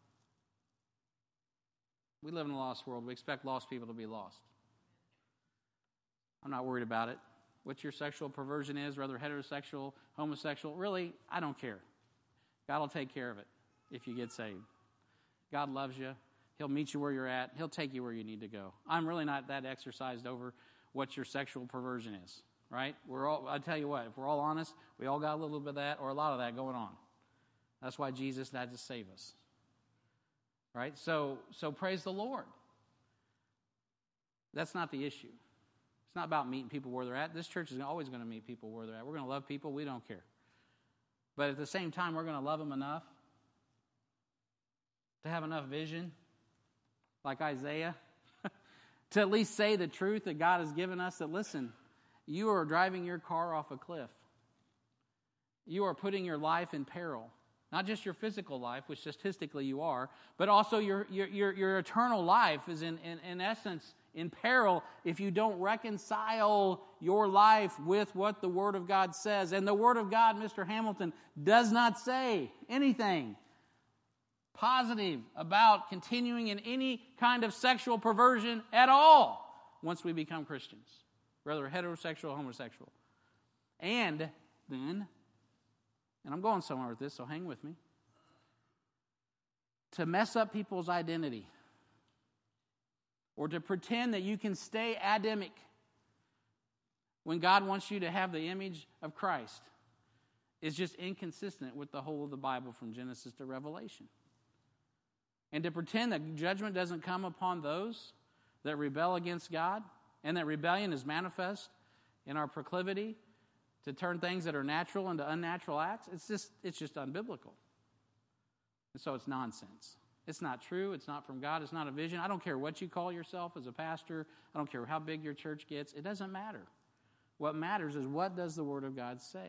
we live in a lost world. We expect lost people to be lost. I'm not worried about it. What your sexual perversion is, whether heterosexual, homosexual, really, I don't care. God will take care of it if you get saved. God loves you. He'll meet you where you're at. He'll take you where you need to go. I'm really not that exercised over what your sexual perversion is, right? We're all, I tell you what, if we're all honest, we all got a little bit of that or a lot of that going on. That's why Jesus died to save us, right? So, so praise the Lord. That's not the issue. It's not about meeting people where they're at. This church is always going to meet people where they're at. We're going to love people. We don't care. But at the same time, we're going to love them enough to have enough vision, like Isaiah, to at least say the truth that God has given us, that, listen, you are driving your car off a cliff. You are putting your life in peril. Not just your physical life, which statistically you are, but also your your your, your eternal life is in, in, in essence in peril if you don't reconcile your life with what the Word of God says. And the Word of God, Mister Hamilton, does not say anything positive about continuing in any kind of sexual perversion at all once we become Christians, whether heterosexual or homosexual. And then, and I'm going somewhere with this, so hang with me, to mess up people's identity or to pretend that you can stay Adamic when God wants you to have the image of Christ is just inconsistent with the whole of the Bible from Genesis to Revelation. And to pretend that judgment doesn't come upon those that rebel against God, and that rebellion is manifest in our proclivity to turn things that are natural into unnatural acts, it's just it's just unbiblical. And so it's nonsense. It's not true. It's not from God. It's not a vision. I don't care what you call yourself as a pastor. I don't care how big your church gets. It doesn't matter. What matters is, what does the Word of God say?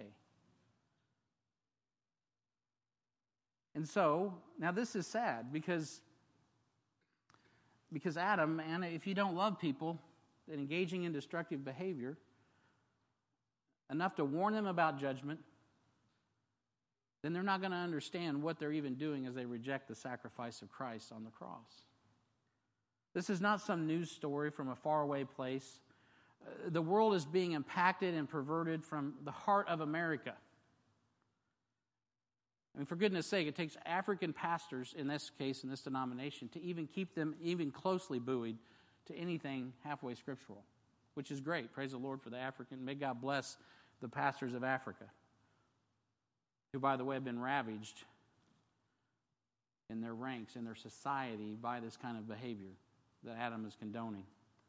And so, now this is sad because, because Adam, and if you don't love people that engaging in destructive behavior enough to warn them about judgment, then they're not going to understand what they're even doing as they reject the sacrifice of Christ on the cross. This is not some news story from a faraway place. Uh, the world is being impacted and perverted from the heart of America. I mean, for goodness sake, it takes African pastors, in this case, in this denomination, to even keep them even closely buoyed to anything halfway scriptural, which is great. Praise the Lord for the African. May God bless the pastors of Africa, who, by the way, have been ravaged in their ranks, in their society, by this kind of behavior that Adam is condoning.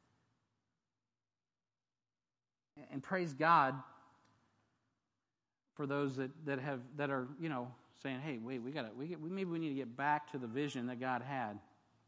And praise God for those that, that have that are, you know, saying, hey, wait, we gotta, we, we maybe we need to get back to the vision that God had.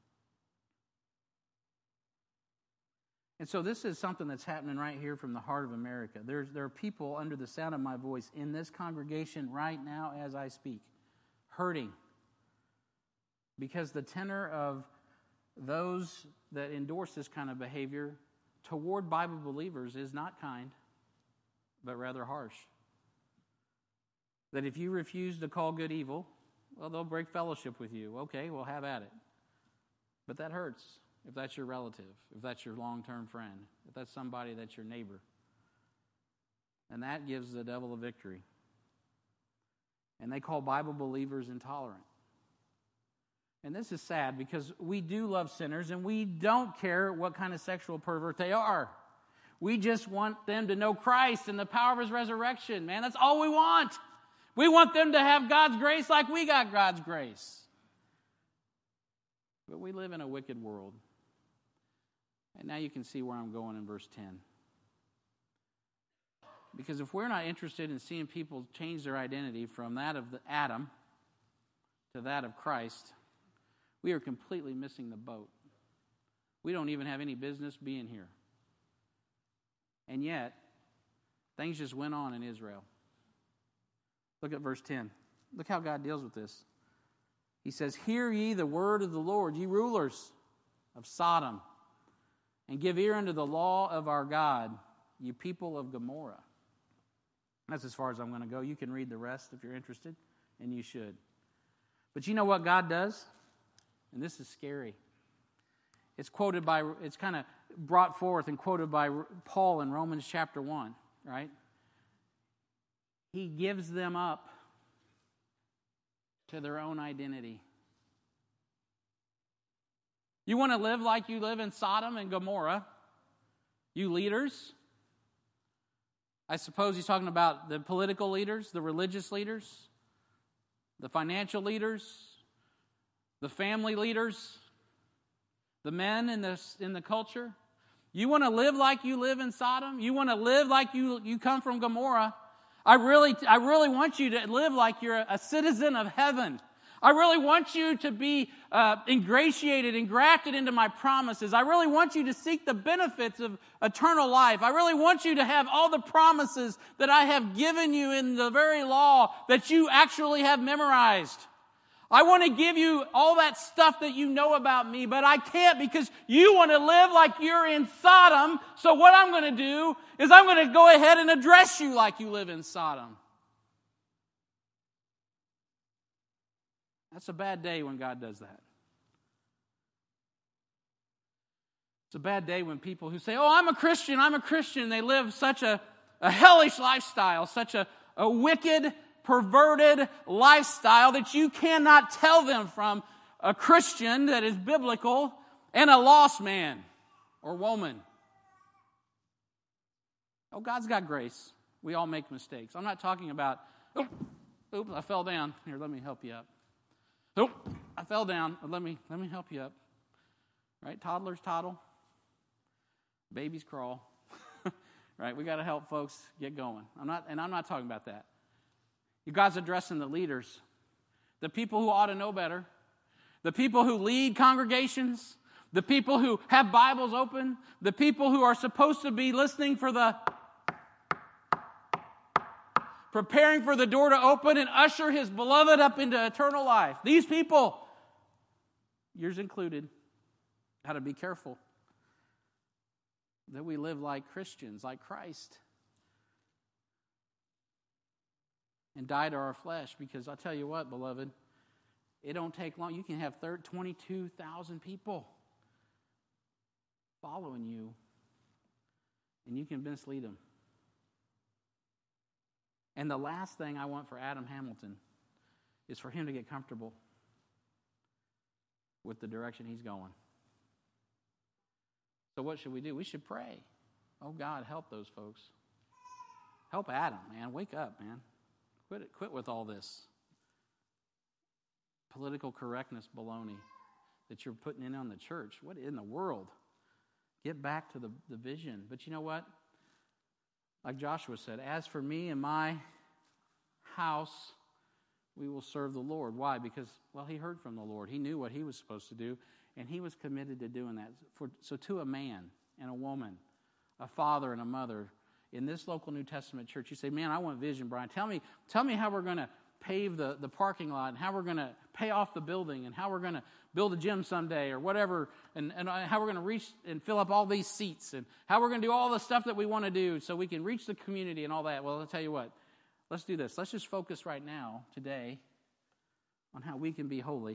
And so this is something that's happening right here from the heart of America. There's, there are people under the sound of my voice in this congregation right now as I speak, hurting, because the tenor of those that endorse this kind of behavior toward Bible believers is not kind, but rather harsh. That if you refuse to call good evil, well, they'll break fellowship with you. Okay, well, have at it. But that hurts if that's your relative, if that's your long-term friend, if that's somebody that's your neighbor. And that gives the devil a victory. And they call Bible believers intolerant. And this is sad because we do love sinners and we don't care what kind of sexual pervert they are. We just want them to know Christ and the power of His resurrection, man. That's all we want. We want them to have God's grace like we got God's grace. But we live in a wicked world. And now you can see where I'm going in verse ten. Because if we're not interested in seeing people change their identity from that of the Adam to that of Christ, we are completely missing the boat. We don't even have any business being here. And yet, things just went on in Israel. Look at verse ten. Look how God deals with this. He says, hear ye the word of the Lord, ye rulers of Sodom, and give ear unto the law of our God, ye people of Gomorrah. That's as far as I'm going to go. You can read the rest if you're interested, and you should. But you know what God does? And this is scary. It's quoted by, it's kind of brought forth and quoted by Paul in Romans chapter one, right? He gives them up to their own identity. You want to live like you live in Sodom and Gomorrah, you leaders? I suppose he's talking about the political leaders, the religious leaders, the financial leaders, the family leaders, the men in the, in the culture. You want to live like you live in Sodom? You want to live like you, you come from Gomorrah? I really, I really want you to live like you're a citizen of heaven. I really want you to be uh, ingratiated and grafted into my promises. I really want you to seek the benefits of eternal life. I really want you to have all the promises that I have given you in the very law that you actually have memorized. I want to give you all that stuff that you know about me, but I can't because you want to live like you're in Sodom. So what I'm going to do is I'm going to go ahead and address you like you live in Sodom. That's a bad day when God does that. It's a bad day when people who say, oh, I'm a Christian, I'm a Christian, they live such a, a hellish lifestyle, such a, a wicked, perverted lifestyle that you cannot tell them from a Christian that is biblical and a lost man or woman. Oh, God's got grace. We all make mistakes. I'm not talking about, oh, oops, I fell down. Here, let me help you up. Oh, I fell down. Let me, let me help you up. Right? Toddlers toddle. Babies crawl. Right? We got to help folks get going. I'm not, and I'm not talking about that. God's addressing the leaders, the people who ought to know better, the people who lead congregations, the people who have Bibles open, the people who are supposed to be listening for the, preparing for the door to open and usher His beloved up into eternal life. These people, yours included, got to be careful that we live like Christians, like Christ. And die to our flesh, because I'll tell you what, beloved, it don't take long. You can have twenty-two thousand people following you, and you can mislead them. And the last thing I want for Adam Hamilton is for him to get comfortable with the direction he's going. So what should we do? We should pray. Oh, God, help those folks. Help Adam, man. Wake up, man. Quit it. Quit with all this political correctness baloney that you're putting in on the church. What in the world? Get back to the, the vision. But you know what? Like Joshua said, as for me and my house, we will serve the Lord. Why? Because, well, he heard from the Lord. He knew what he was supposed to do, and he was committed to doing that. For, so to a man and a woman, a father and a mother, in this local New Testament church, you say, man, I want vision, Brian. Tell me, tell me how we're going to pave the, the parking lot, and how we're going to pay off the building, and how we're going to build a gym someday, or whatever, and, and how we're going to reach and fill up all these seats, and how we're going to do all the stuff that we want to do so we can reach the community and all that. Well, I'll tell you what. Let's do this. Let's just focus right now, today, on how we can be holy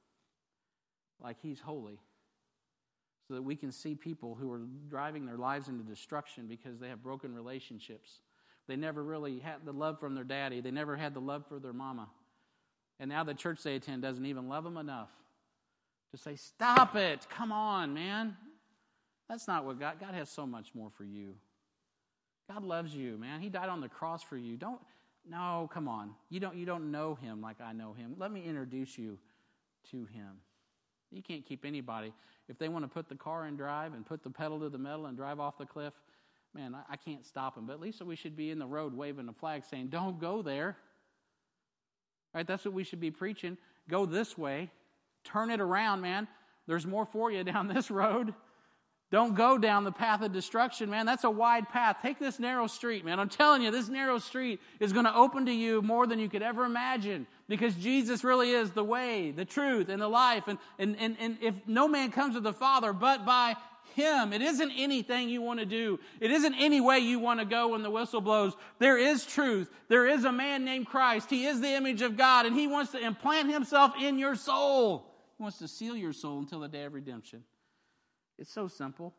like he's holy, so that we can see people who are driving their lives into destruction because they have broken relationships. They never really had the love from their daddy. They never had the love for their mama. And now the church they attend doesn't even love them enough to say, stop it. Come on, man. That's not what God... God has so much more for you. God loves you, man. He died on the cross for you. Don't... No, come on. You don't, you don't know him like I know him. Let me introduce you to him. You can't keep anybody. If they want to put the car in drive and put the pedal to the metal and drive off the cliff, man, I, I can't stop them. But at least we should be in the road waving a flag saying, don't go there. Right? That's what we should be preaching. Go this way. Turn it around, man. There's more for you down this road. Don't go down the path of destruction, man. That's a wide path. Take this narrow street, man. I'm telling you, this narrow street is going to open to you more than you could ever imagine, because Jesus really is the way, the truth, and the life. And, and, and, and if no man comes to the Father but by him, it isn't anything you want to do. It isn't any way you want to go when the whistle blows. There is truth. There is a man named Christ. He is the image of God, and he wants to implant himself in your soul. He wants to seal your soul until the day of redemption. It's so simple.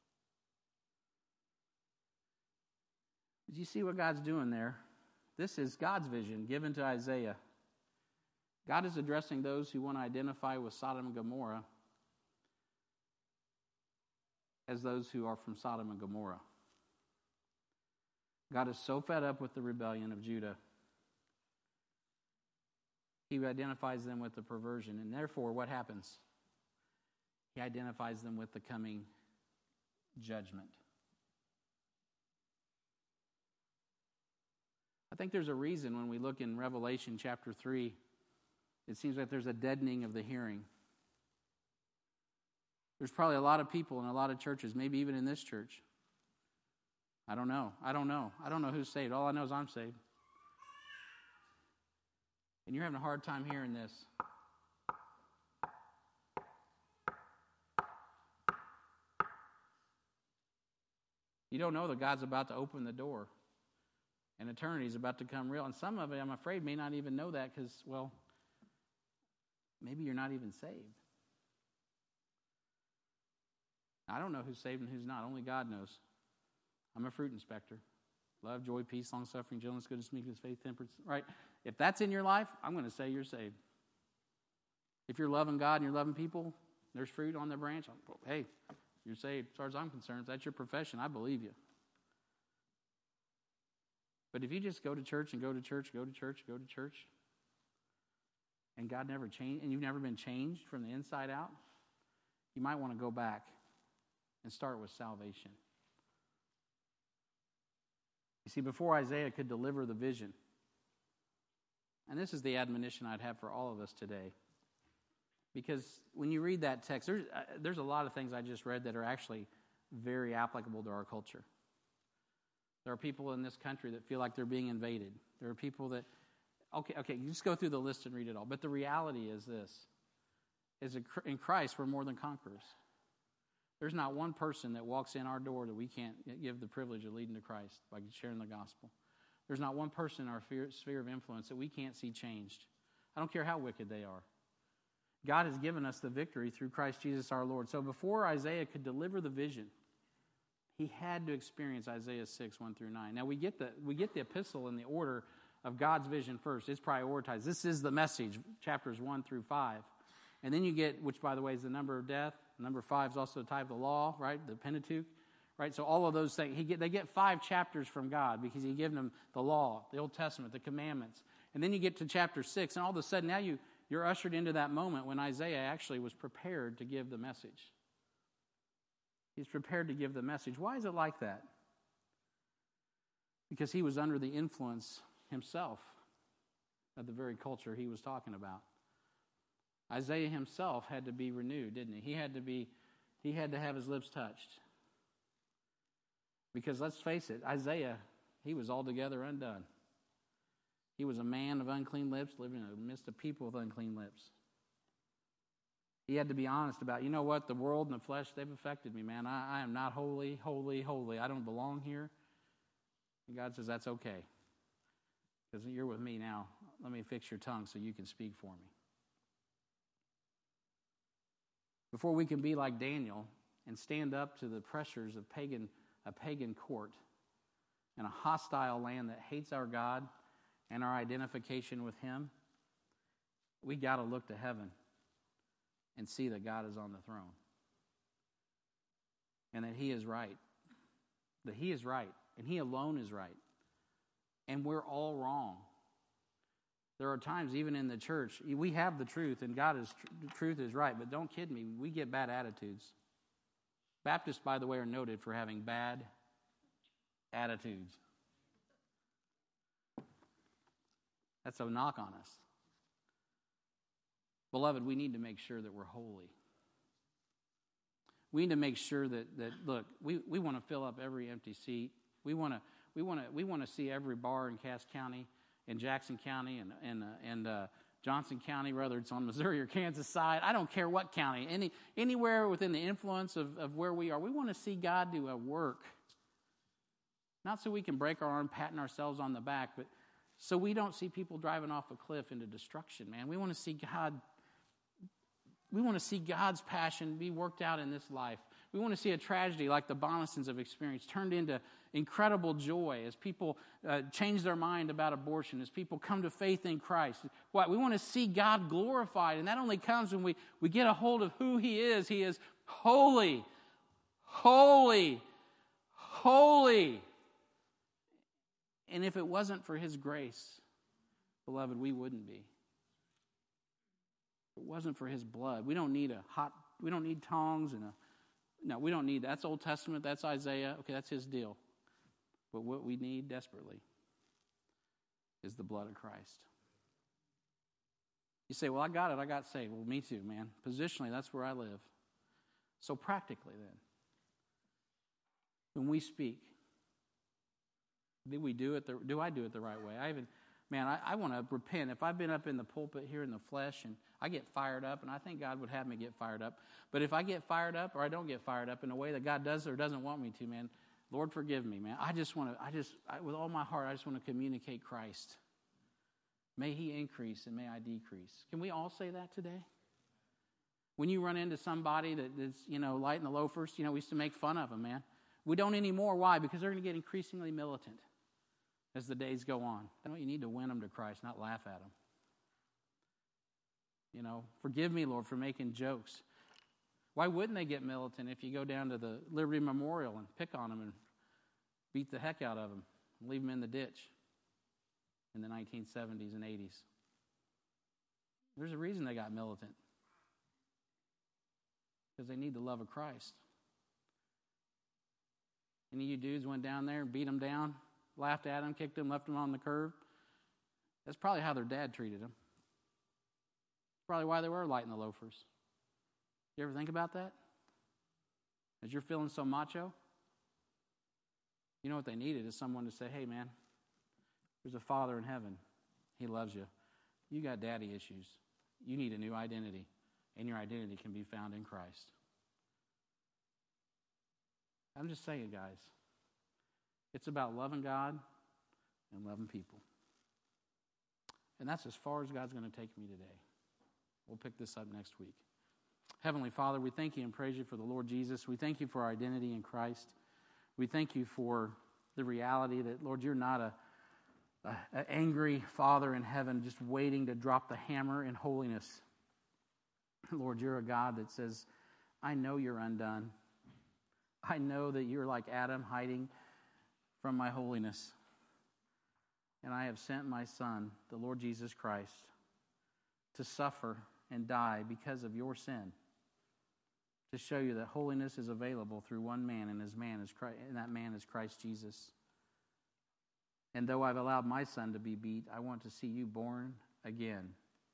Did you see what God's doing there? This is God's vision given to Isaiah. God is addressing those who want to identify with Sodom and Gomorrah as those who are from Sodom and Gomorrah. God is so fed up with the rebellion of Judah. He identifies them with the perversion, and therefore what happens? He identifies them with the coming judgment. I think there's a reason when we look in Revelation chapter three, it seems like there's a deadening of the hearing. There's probably a lot of people in a lot of churches, maybe even in this church. I don't know. I don't know. I don't know who's saved. All I know is I'm saved. And you're having a hard time hearing this. You don't know that God's about to open the door and eternity is about to come real. And some of it, I'm afraid, may not even know that because, well, maybe you're not even saved. I don't know who's saved and who's not. Only God knows. I'm a fruit inspector. Love, joy, peace, long-suffering, gentleness, goodness, meekness, faith, temperance. Right? If that's in your life, I'm going to say you're saved. If you're loving God and you're loving people, there's fruit on the branch. Hey, you're saved. As far as I'm concerned, if that's your profession, I believe you. But if you just go to church and go to church, go to church, go to church, and God never changed, and you've never been changed from the inside out, you might want to go back and start with salvation. You see, before Isaiah could deliver the vision, and this is the admonition I'd have for all of us today, because when you read that text, there's, uh, there's a lot of things I just read that are actually very applicable to our culture. There are people in this country that feel like they're being invaded. There are people that, okay, okay, you just go through the list and read it all. But the reality is this, is in Christ, we're more than conquerors. There's not one person that walks in our door that we can't give the privilege of leading to Christ by sharing the gospel. There's not one person in our sphere of influence that we can't see changed. I don't care how wicked they are. God has given us the victory through Christ Jesus our Lord. So before Isaiah could deliver the vision, he had to experience Isaiah six, one through nine. Now we get the we get the epistle in the order of God's vision first. It's prioritized. This is the message, chapters one through five. And then you get, which by the way is the number of death. Number five is also the type of the law, right? The Pentateuch, right? So all of those things, he get, they get five chapters from God because he gave them the law, the Old Testament, the commandments. And then you get to chapter six, and all of a sudden now you, you're ushered into that moment when Isaiah actually was prepared to give the message. He's prepared to give the message. Why is it like that? Because he was under the influence himself of the very culture he was talking about. Isaiah himself had to be renewed, didn't he? He had to be, he had to have his lips touched. Because let's face it, Isaiah, he was altogether undone. He was a man of unclean lips, living in the midst of people with unclean lips. He had to be honest about, you know what, the world and the flesh, they've affected me, man. I, I am not holy, holy, holy. I don't belong here. And God says, that's okay. Because you're with me now. Let me fix your tongue so you can speak for me. Before we can be like Daniel and stand up to the pressures of pagan, a pagan court and a hostile land that hates our God and our identification with him, we got to look to heaven and see that God is on the throne and that he is right, that he is right and he alone is right, and we're all wrong. There are times, even in the church, we have the truth, and God is the truth is right. But don't kid me, we get bad attitudes. Baptists, by the way, are noted for having bad attitudes. That's a knock on us. Beloved, we need to make sure that we're holy. We need to make sure that, that look, we, we want to fill up every empty seat. We want to we want to we want to see every bar in Cass County, in Jackson County, and and uh, and uh, Johnson County, whether it's on Missouri or Kansas side. I don't care what county, any anywhere within the influence of, of where we are. We want to see God do a work, not so we can break our arm patting ourselves on the back, but so we don't see people driving off a cliff into destruction. Man, we want to see God. We want to see God's passion be worked out in this life. We want to see a tragedy like the Bonisons have experienced turned into incredible joy as people uh, change their mind about abortion, as people come to faith in Christ. What? We want to see God glorified, and that only comes when we, we get a hold of who he is. He is holy, holy, holy. And if it wasn't for his grace, beloved, we wouldn't be. If it wasn't for his blood, we don't need a hot, we don't need tongs and a No, we don't need that. That's Old Testament. That's Isaiah. Okay, that's his deal. But what we need desperately is the blood of Christ. You say, well, I got it. I got saved. Well, me too, man. Positionally, that's where I live. So practically then, when we speak, do we do it? The, do I do it the right way? I even, man, I, I want to repent. If I've been up in the pulpit here in the flesh and I get fired up, and I think God would have me get fired up. But if I get fired up or I don't get fired up in a way that God does or doesn't want me to, man, Lord, forgive me, man. I just want to, I just, I, with all my heart, I just want to communicate Christ. May he increase and may I decrease. Can we all say that today? When you run into somebody that is, you know, lighting the loafers, you know, we used to make fun of them, man. We don't anymore. Why? Because they're going to get increasingly militant as the days go on. You know, you need to win them to Christ, not laugh at them. You know, forgive me, Lord, for making jokes. Why wouldn't they get militant if you go down to the Liberty Memorial and pick on them and beat the heck out of them and leave them in the ditch in the nineteen seventies and eighties? There's a reason they got militant. Because they need the love of Christ. Any of you dudes went down there and beat them down, laughed at them, kicked them, left them on the curb? That's probably how their dad treated them. Probably why they were lighting the loafers. You ever think about that? As you're feeling so macho, you know what they needed is someone to say, hey, man, there's a Father in heaven. He loves you. You got daddy issues. You need a new identity, and your identity can be found in Christ. I'm just saying, guys, it's about loving God and loving people. And that's as far as God's going to take me today. We'll pick this up next week. Heavenly Father, we thank you and praise you for the Lord Jesus. We thank you for our identity in Christ. We thank you for the reality that, Lord, you're not a an angry Father in heaven just waiting to drop the hammer in holiness. Lord, you're a God that says, I know you're undone. I know that you're like Adam, hiding from my holiness. And I have sent my Son, the Lord Jesus Christ, to suffer and die because of your sin, to show you that holiness is available through one man, and his man is Christ, and that man is Christ Jesus. And though I've allowed my son to be beat, I want to see you born again.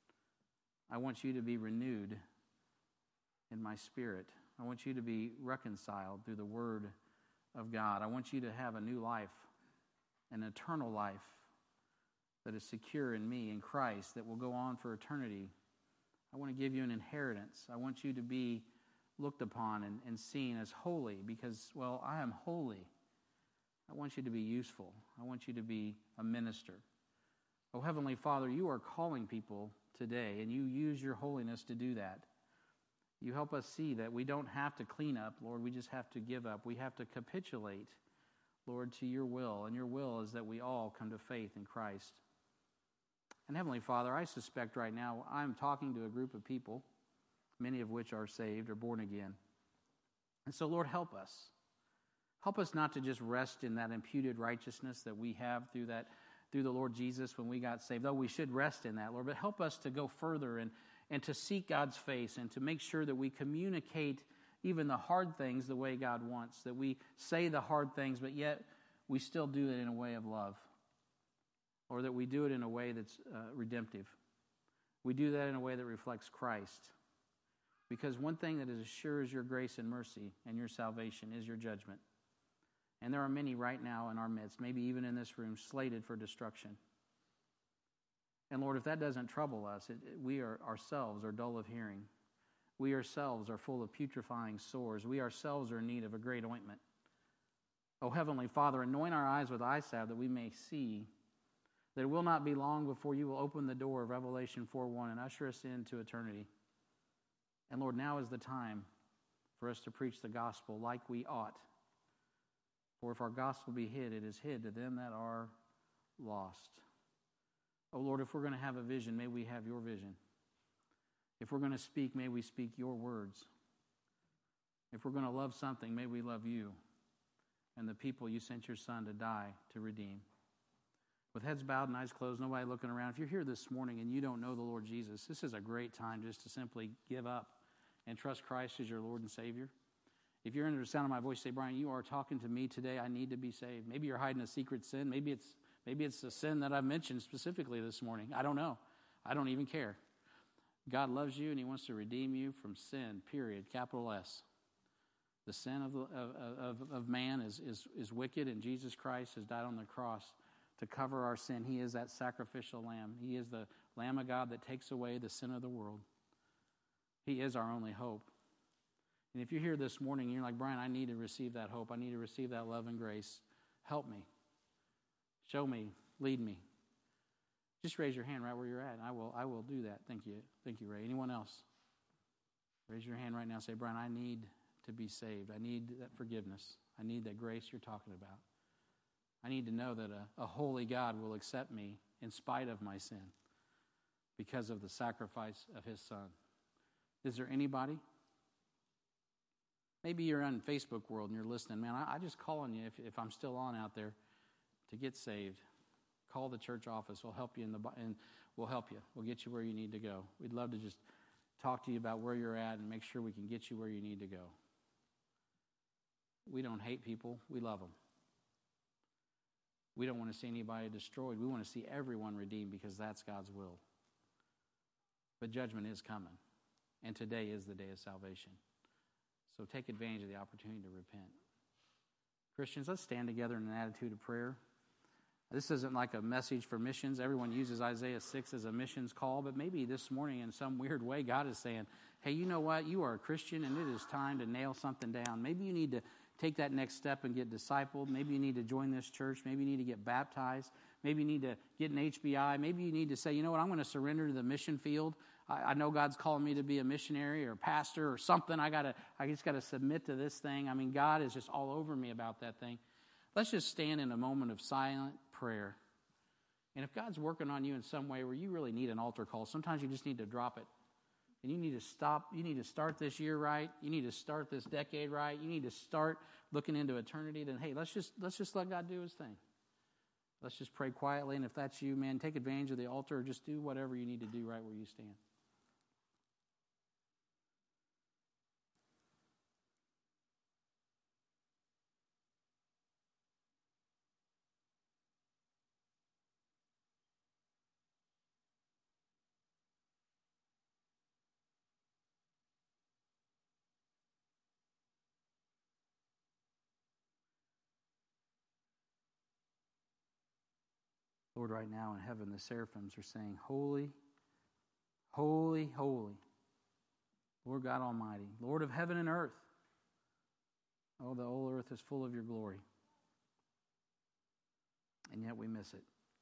I want you to be renewed in my spirit. I want you to be reconciled through the Word of God. I want you to have a new life, an eternal life that is secure in me, in Christ, that will go on for eternity. I want to give you an inheritance. I want you to be looked upon and, and seen as holy because, well, I am holy. I want you to be useful. I want you to be a minister. Oh, Heavenly Father, you are calling people today, and you use your holiness to do that. You help us see that we don't have to clean up, Lord. We just have to give up. We have to capitulate, Lord, to your will. And your will is that we all come to faith in Christ. And Heavenly Father, I suspect right now I'm talking to a group of people, many of which are saved or born again. And so, Lord, help us. Help us not to just rest in that imputed righteousness that we have through that, through the Lord Jesus when we got saved, though we should rest in that, Lord. But help us to go further and, and to seek God's face and to make sure that we communicate even the hard things the way God wants, that we say the hard things, but yet we still do it in a way of love, or that we do it in a way that's uh, redemptive. We do that in a way that reflects Christ. Because one thing that is as sure as your grace and mercy and your salvation is your judgment. And there are many right now in our midst, maybe even in this room, slated for destruction. And Lord, if that doesn't trouble us, it, it, we are ourselves are dull of hearing. We ourselves are full of putrefying sores. We ourselves are in need of a great ointment. Oh, Heavenly Father, anoint our eyes with eye salve that we may see that it will not be long before you will open the door of Revelation four one and usher us into eternity. And Lord, now is the time for us to preach the gospel like we ought. For if our gospel be hid, it is hid to them that are lost. Oh Lord, if we're going to have a vision, may we have your vision. If we're going to speak, may we speak your words. If we're going to love something, may we love you and the people you sent your Son to die to redeem. With heads bowed and eyes closed, nobody looking around. If you're here this morning and you don't know the Lord Jesus, this is a great time just to simply give up and trust Christ as your Lord and Savior. If you're under the sound of my voice, say, Brian, you are talking to me today. I need to be saved. Maybe you're hiding a secret sin. Maybe it's maybe it's a sin that I've mentioned specifically this morning. I don't know. I don't even care. God loves you and he wants to redeem you from sin, period, capital S. The sin of, of, of, of man is, is, is wicked, and Jesus Christ has died on the cross to cover our sin. He is that sacrificial lamb. He is the Lamb of God that takes away the sin of the world. He is our only hope. And if you're here this morning and you're like, Brian, I need to receive that hope. I need to receive that love and grace. Help me. Show me. Lead me. Just raise your hand right where you're at. I will I will do that. Thank you. Thank you, Ray. Anyone else? Raise your hand right now. Say, Brian, I need to be saved. I need that forgiveness. I need that grace you're talking about. I need to know that a, a holy God will accept me in spite of my sin because of the sacrifice of his Son. Is there anybody? Maybe you're on Facebook world and you're listening. Man, I, I just call on you, if, if I'm still on out there, to get saved. Call the church office. We'll help you in the and we'll help you. We'll get you where you need to go. We'd love to just talk to you about where you're at and make sure we can get you where you need to go. We don't hate people. We love them. We don't want to see anybody destroyed. We want to see everyone redeemed because that's God's will. But judgment is coming. And today is the day of salvation. So take advantage of the opportunity to repent. Christians, let's stand together in an attitude of prayer. This isn't like a message for missions. Everyone uses Isaiah six as a missions call, but maybe this morning in some weird way God is saying, hey, you know what? You are a Christian and it is time to nail something down. Maybe you need to take that next step and get discipled. Maybe you need to join this church. Maybe you need to get baptized. Maybe you need to get an H B I. Maybe you need to say, you know what? I'm going to surrender to the mission field. I, I know God's calling me to be a missionary or a pastor or something. I gotta, I just got to submit to this thing. I mean, God is just all over me about that thing. Let's just stand in a moment of silent prayer. And if God's working on you in some way where you really need an altar call, sometimes you just need to drop it. And you need to stop. You need to start this year right. You need to start this decade right. You need to start looking into eternity. Then, hey, let's just let's just let God do His thing. Let's just pray quietly. And if that's you, man, take advantage of the altar or just do whatever you need to do right where you stand. Lord, right now in heaven, the seraphims are saying, holy, holy, holy, Lord God Almighty, Lord of heaven and earth. Oh, the whole earth is full of your glory. And yet we miss it.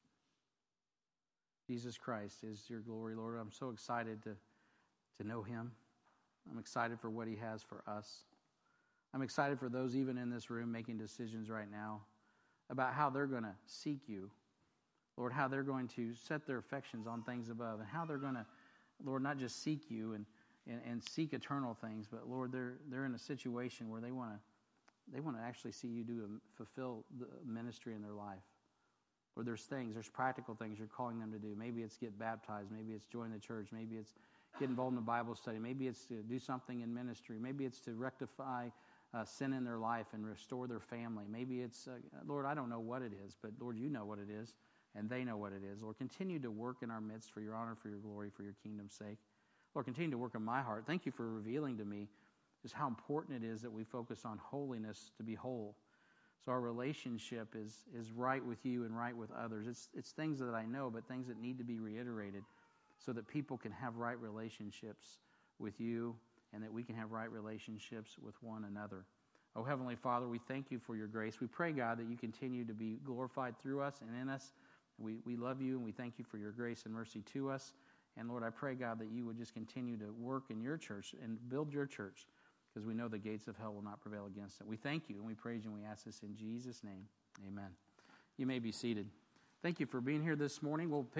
Jesus Christ is your glory, Lord. I'm so excited to, to know Him. I'm excited for what He has for us. I'm excited for those even in this room making decisions right now about how they're going to seek you. Lord, how they're going to set their affections on things above, and how they're going to, Lord, not just seek you and, and, and seek eternal things, but Lord, they're they're in a situation where they want to they want to actually see you do a, fulfill the ministry in their life. Or there's things, there's practical things you're calling them to do. Maybe it's get baptized, maybe it's join the church, maybe it's get involved in the Bible study, maybe it's to do something in ministry, maybe it's to rectify uh, sin in their life and restore their family. Maybe it's, uh, Lord, I don't know what it is, but Lord, you know what it is. And they know what it is. Lord, continue to work in our midst for your honor, for your glory, for your kingdom's sake. Lord, continue to work in my heart. Thank you for revealing to me just how important it is that we focus on holiness to be whole. So our relationship is is right with you and right with others. It's it's things that I know, but things that need to be reiterated so that people can have right relationships with you and that we can have right relationships with one another. Oh, Heavenly Father, we thank you for your grace. We pray, God, that you continue to be glorified through us and in us. We we love you, and we thank you for your grace and mercy to us. And Lord, I pray, God, that you would just continue to work in your church and build your church, because we know the gates of hell will not prevail against it. We thank you, and we praise you, and we ask this in Jesus' name. Amen. You may be seated. Thank you for being here this morning. We'll pick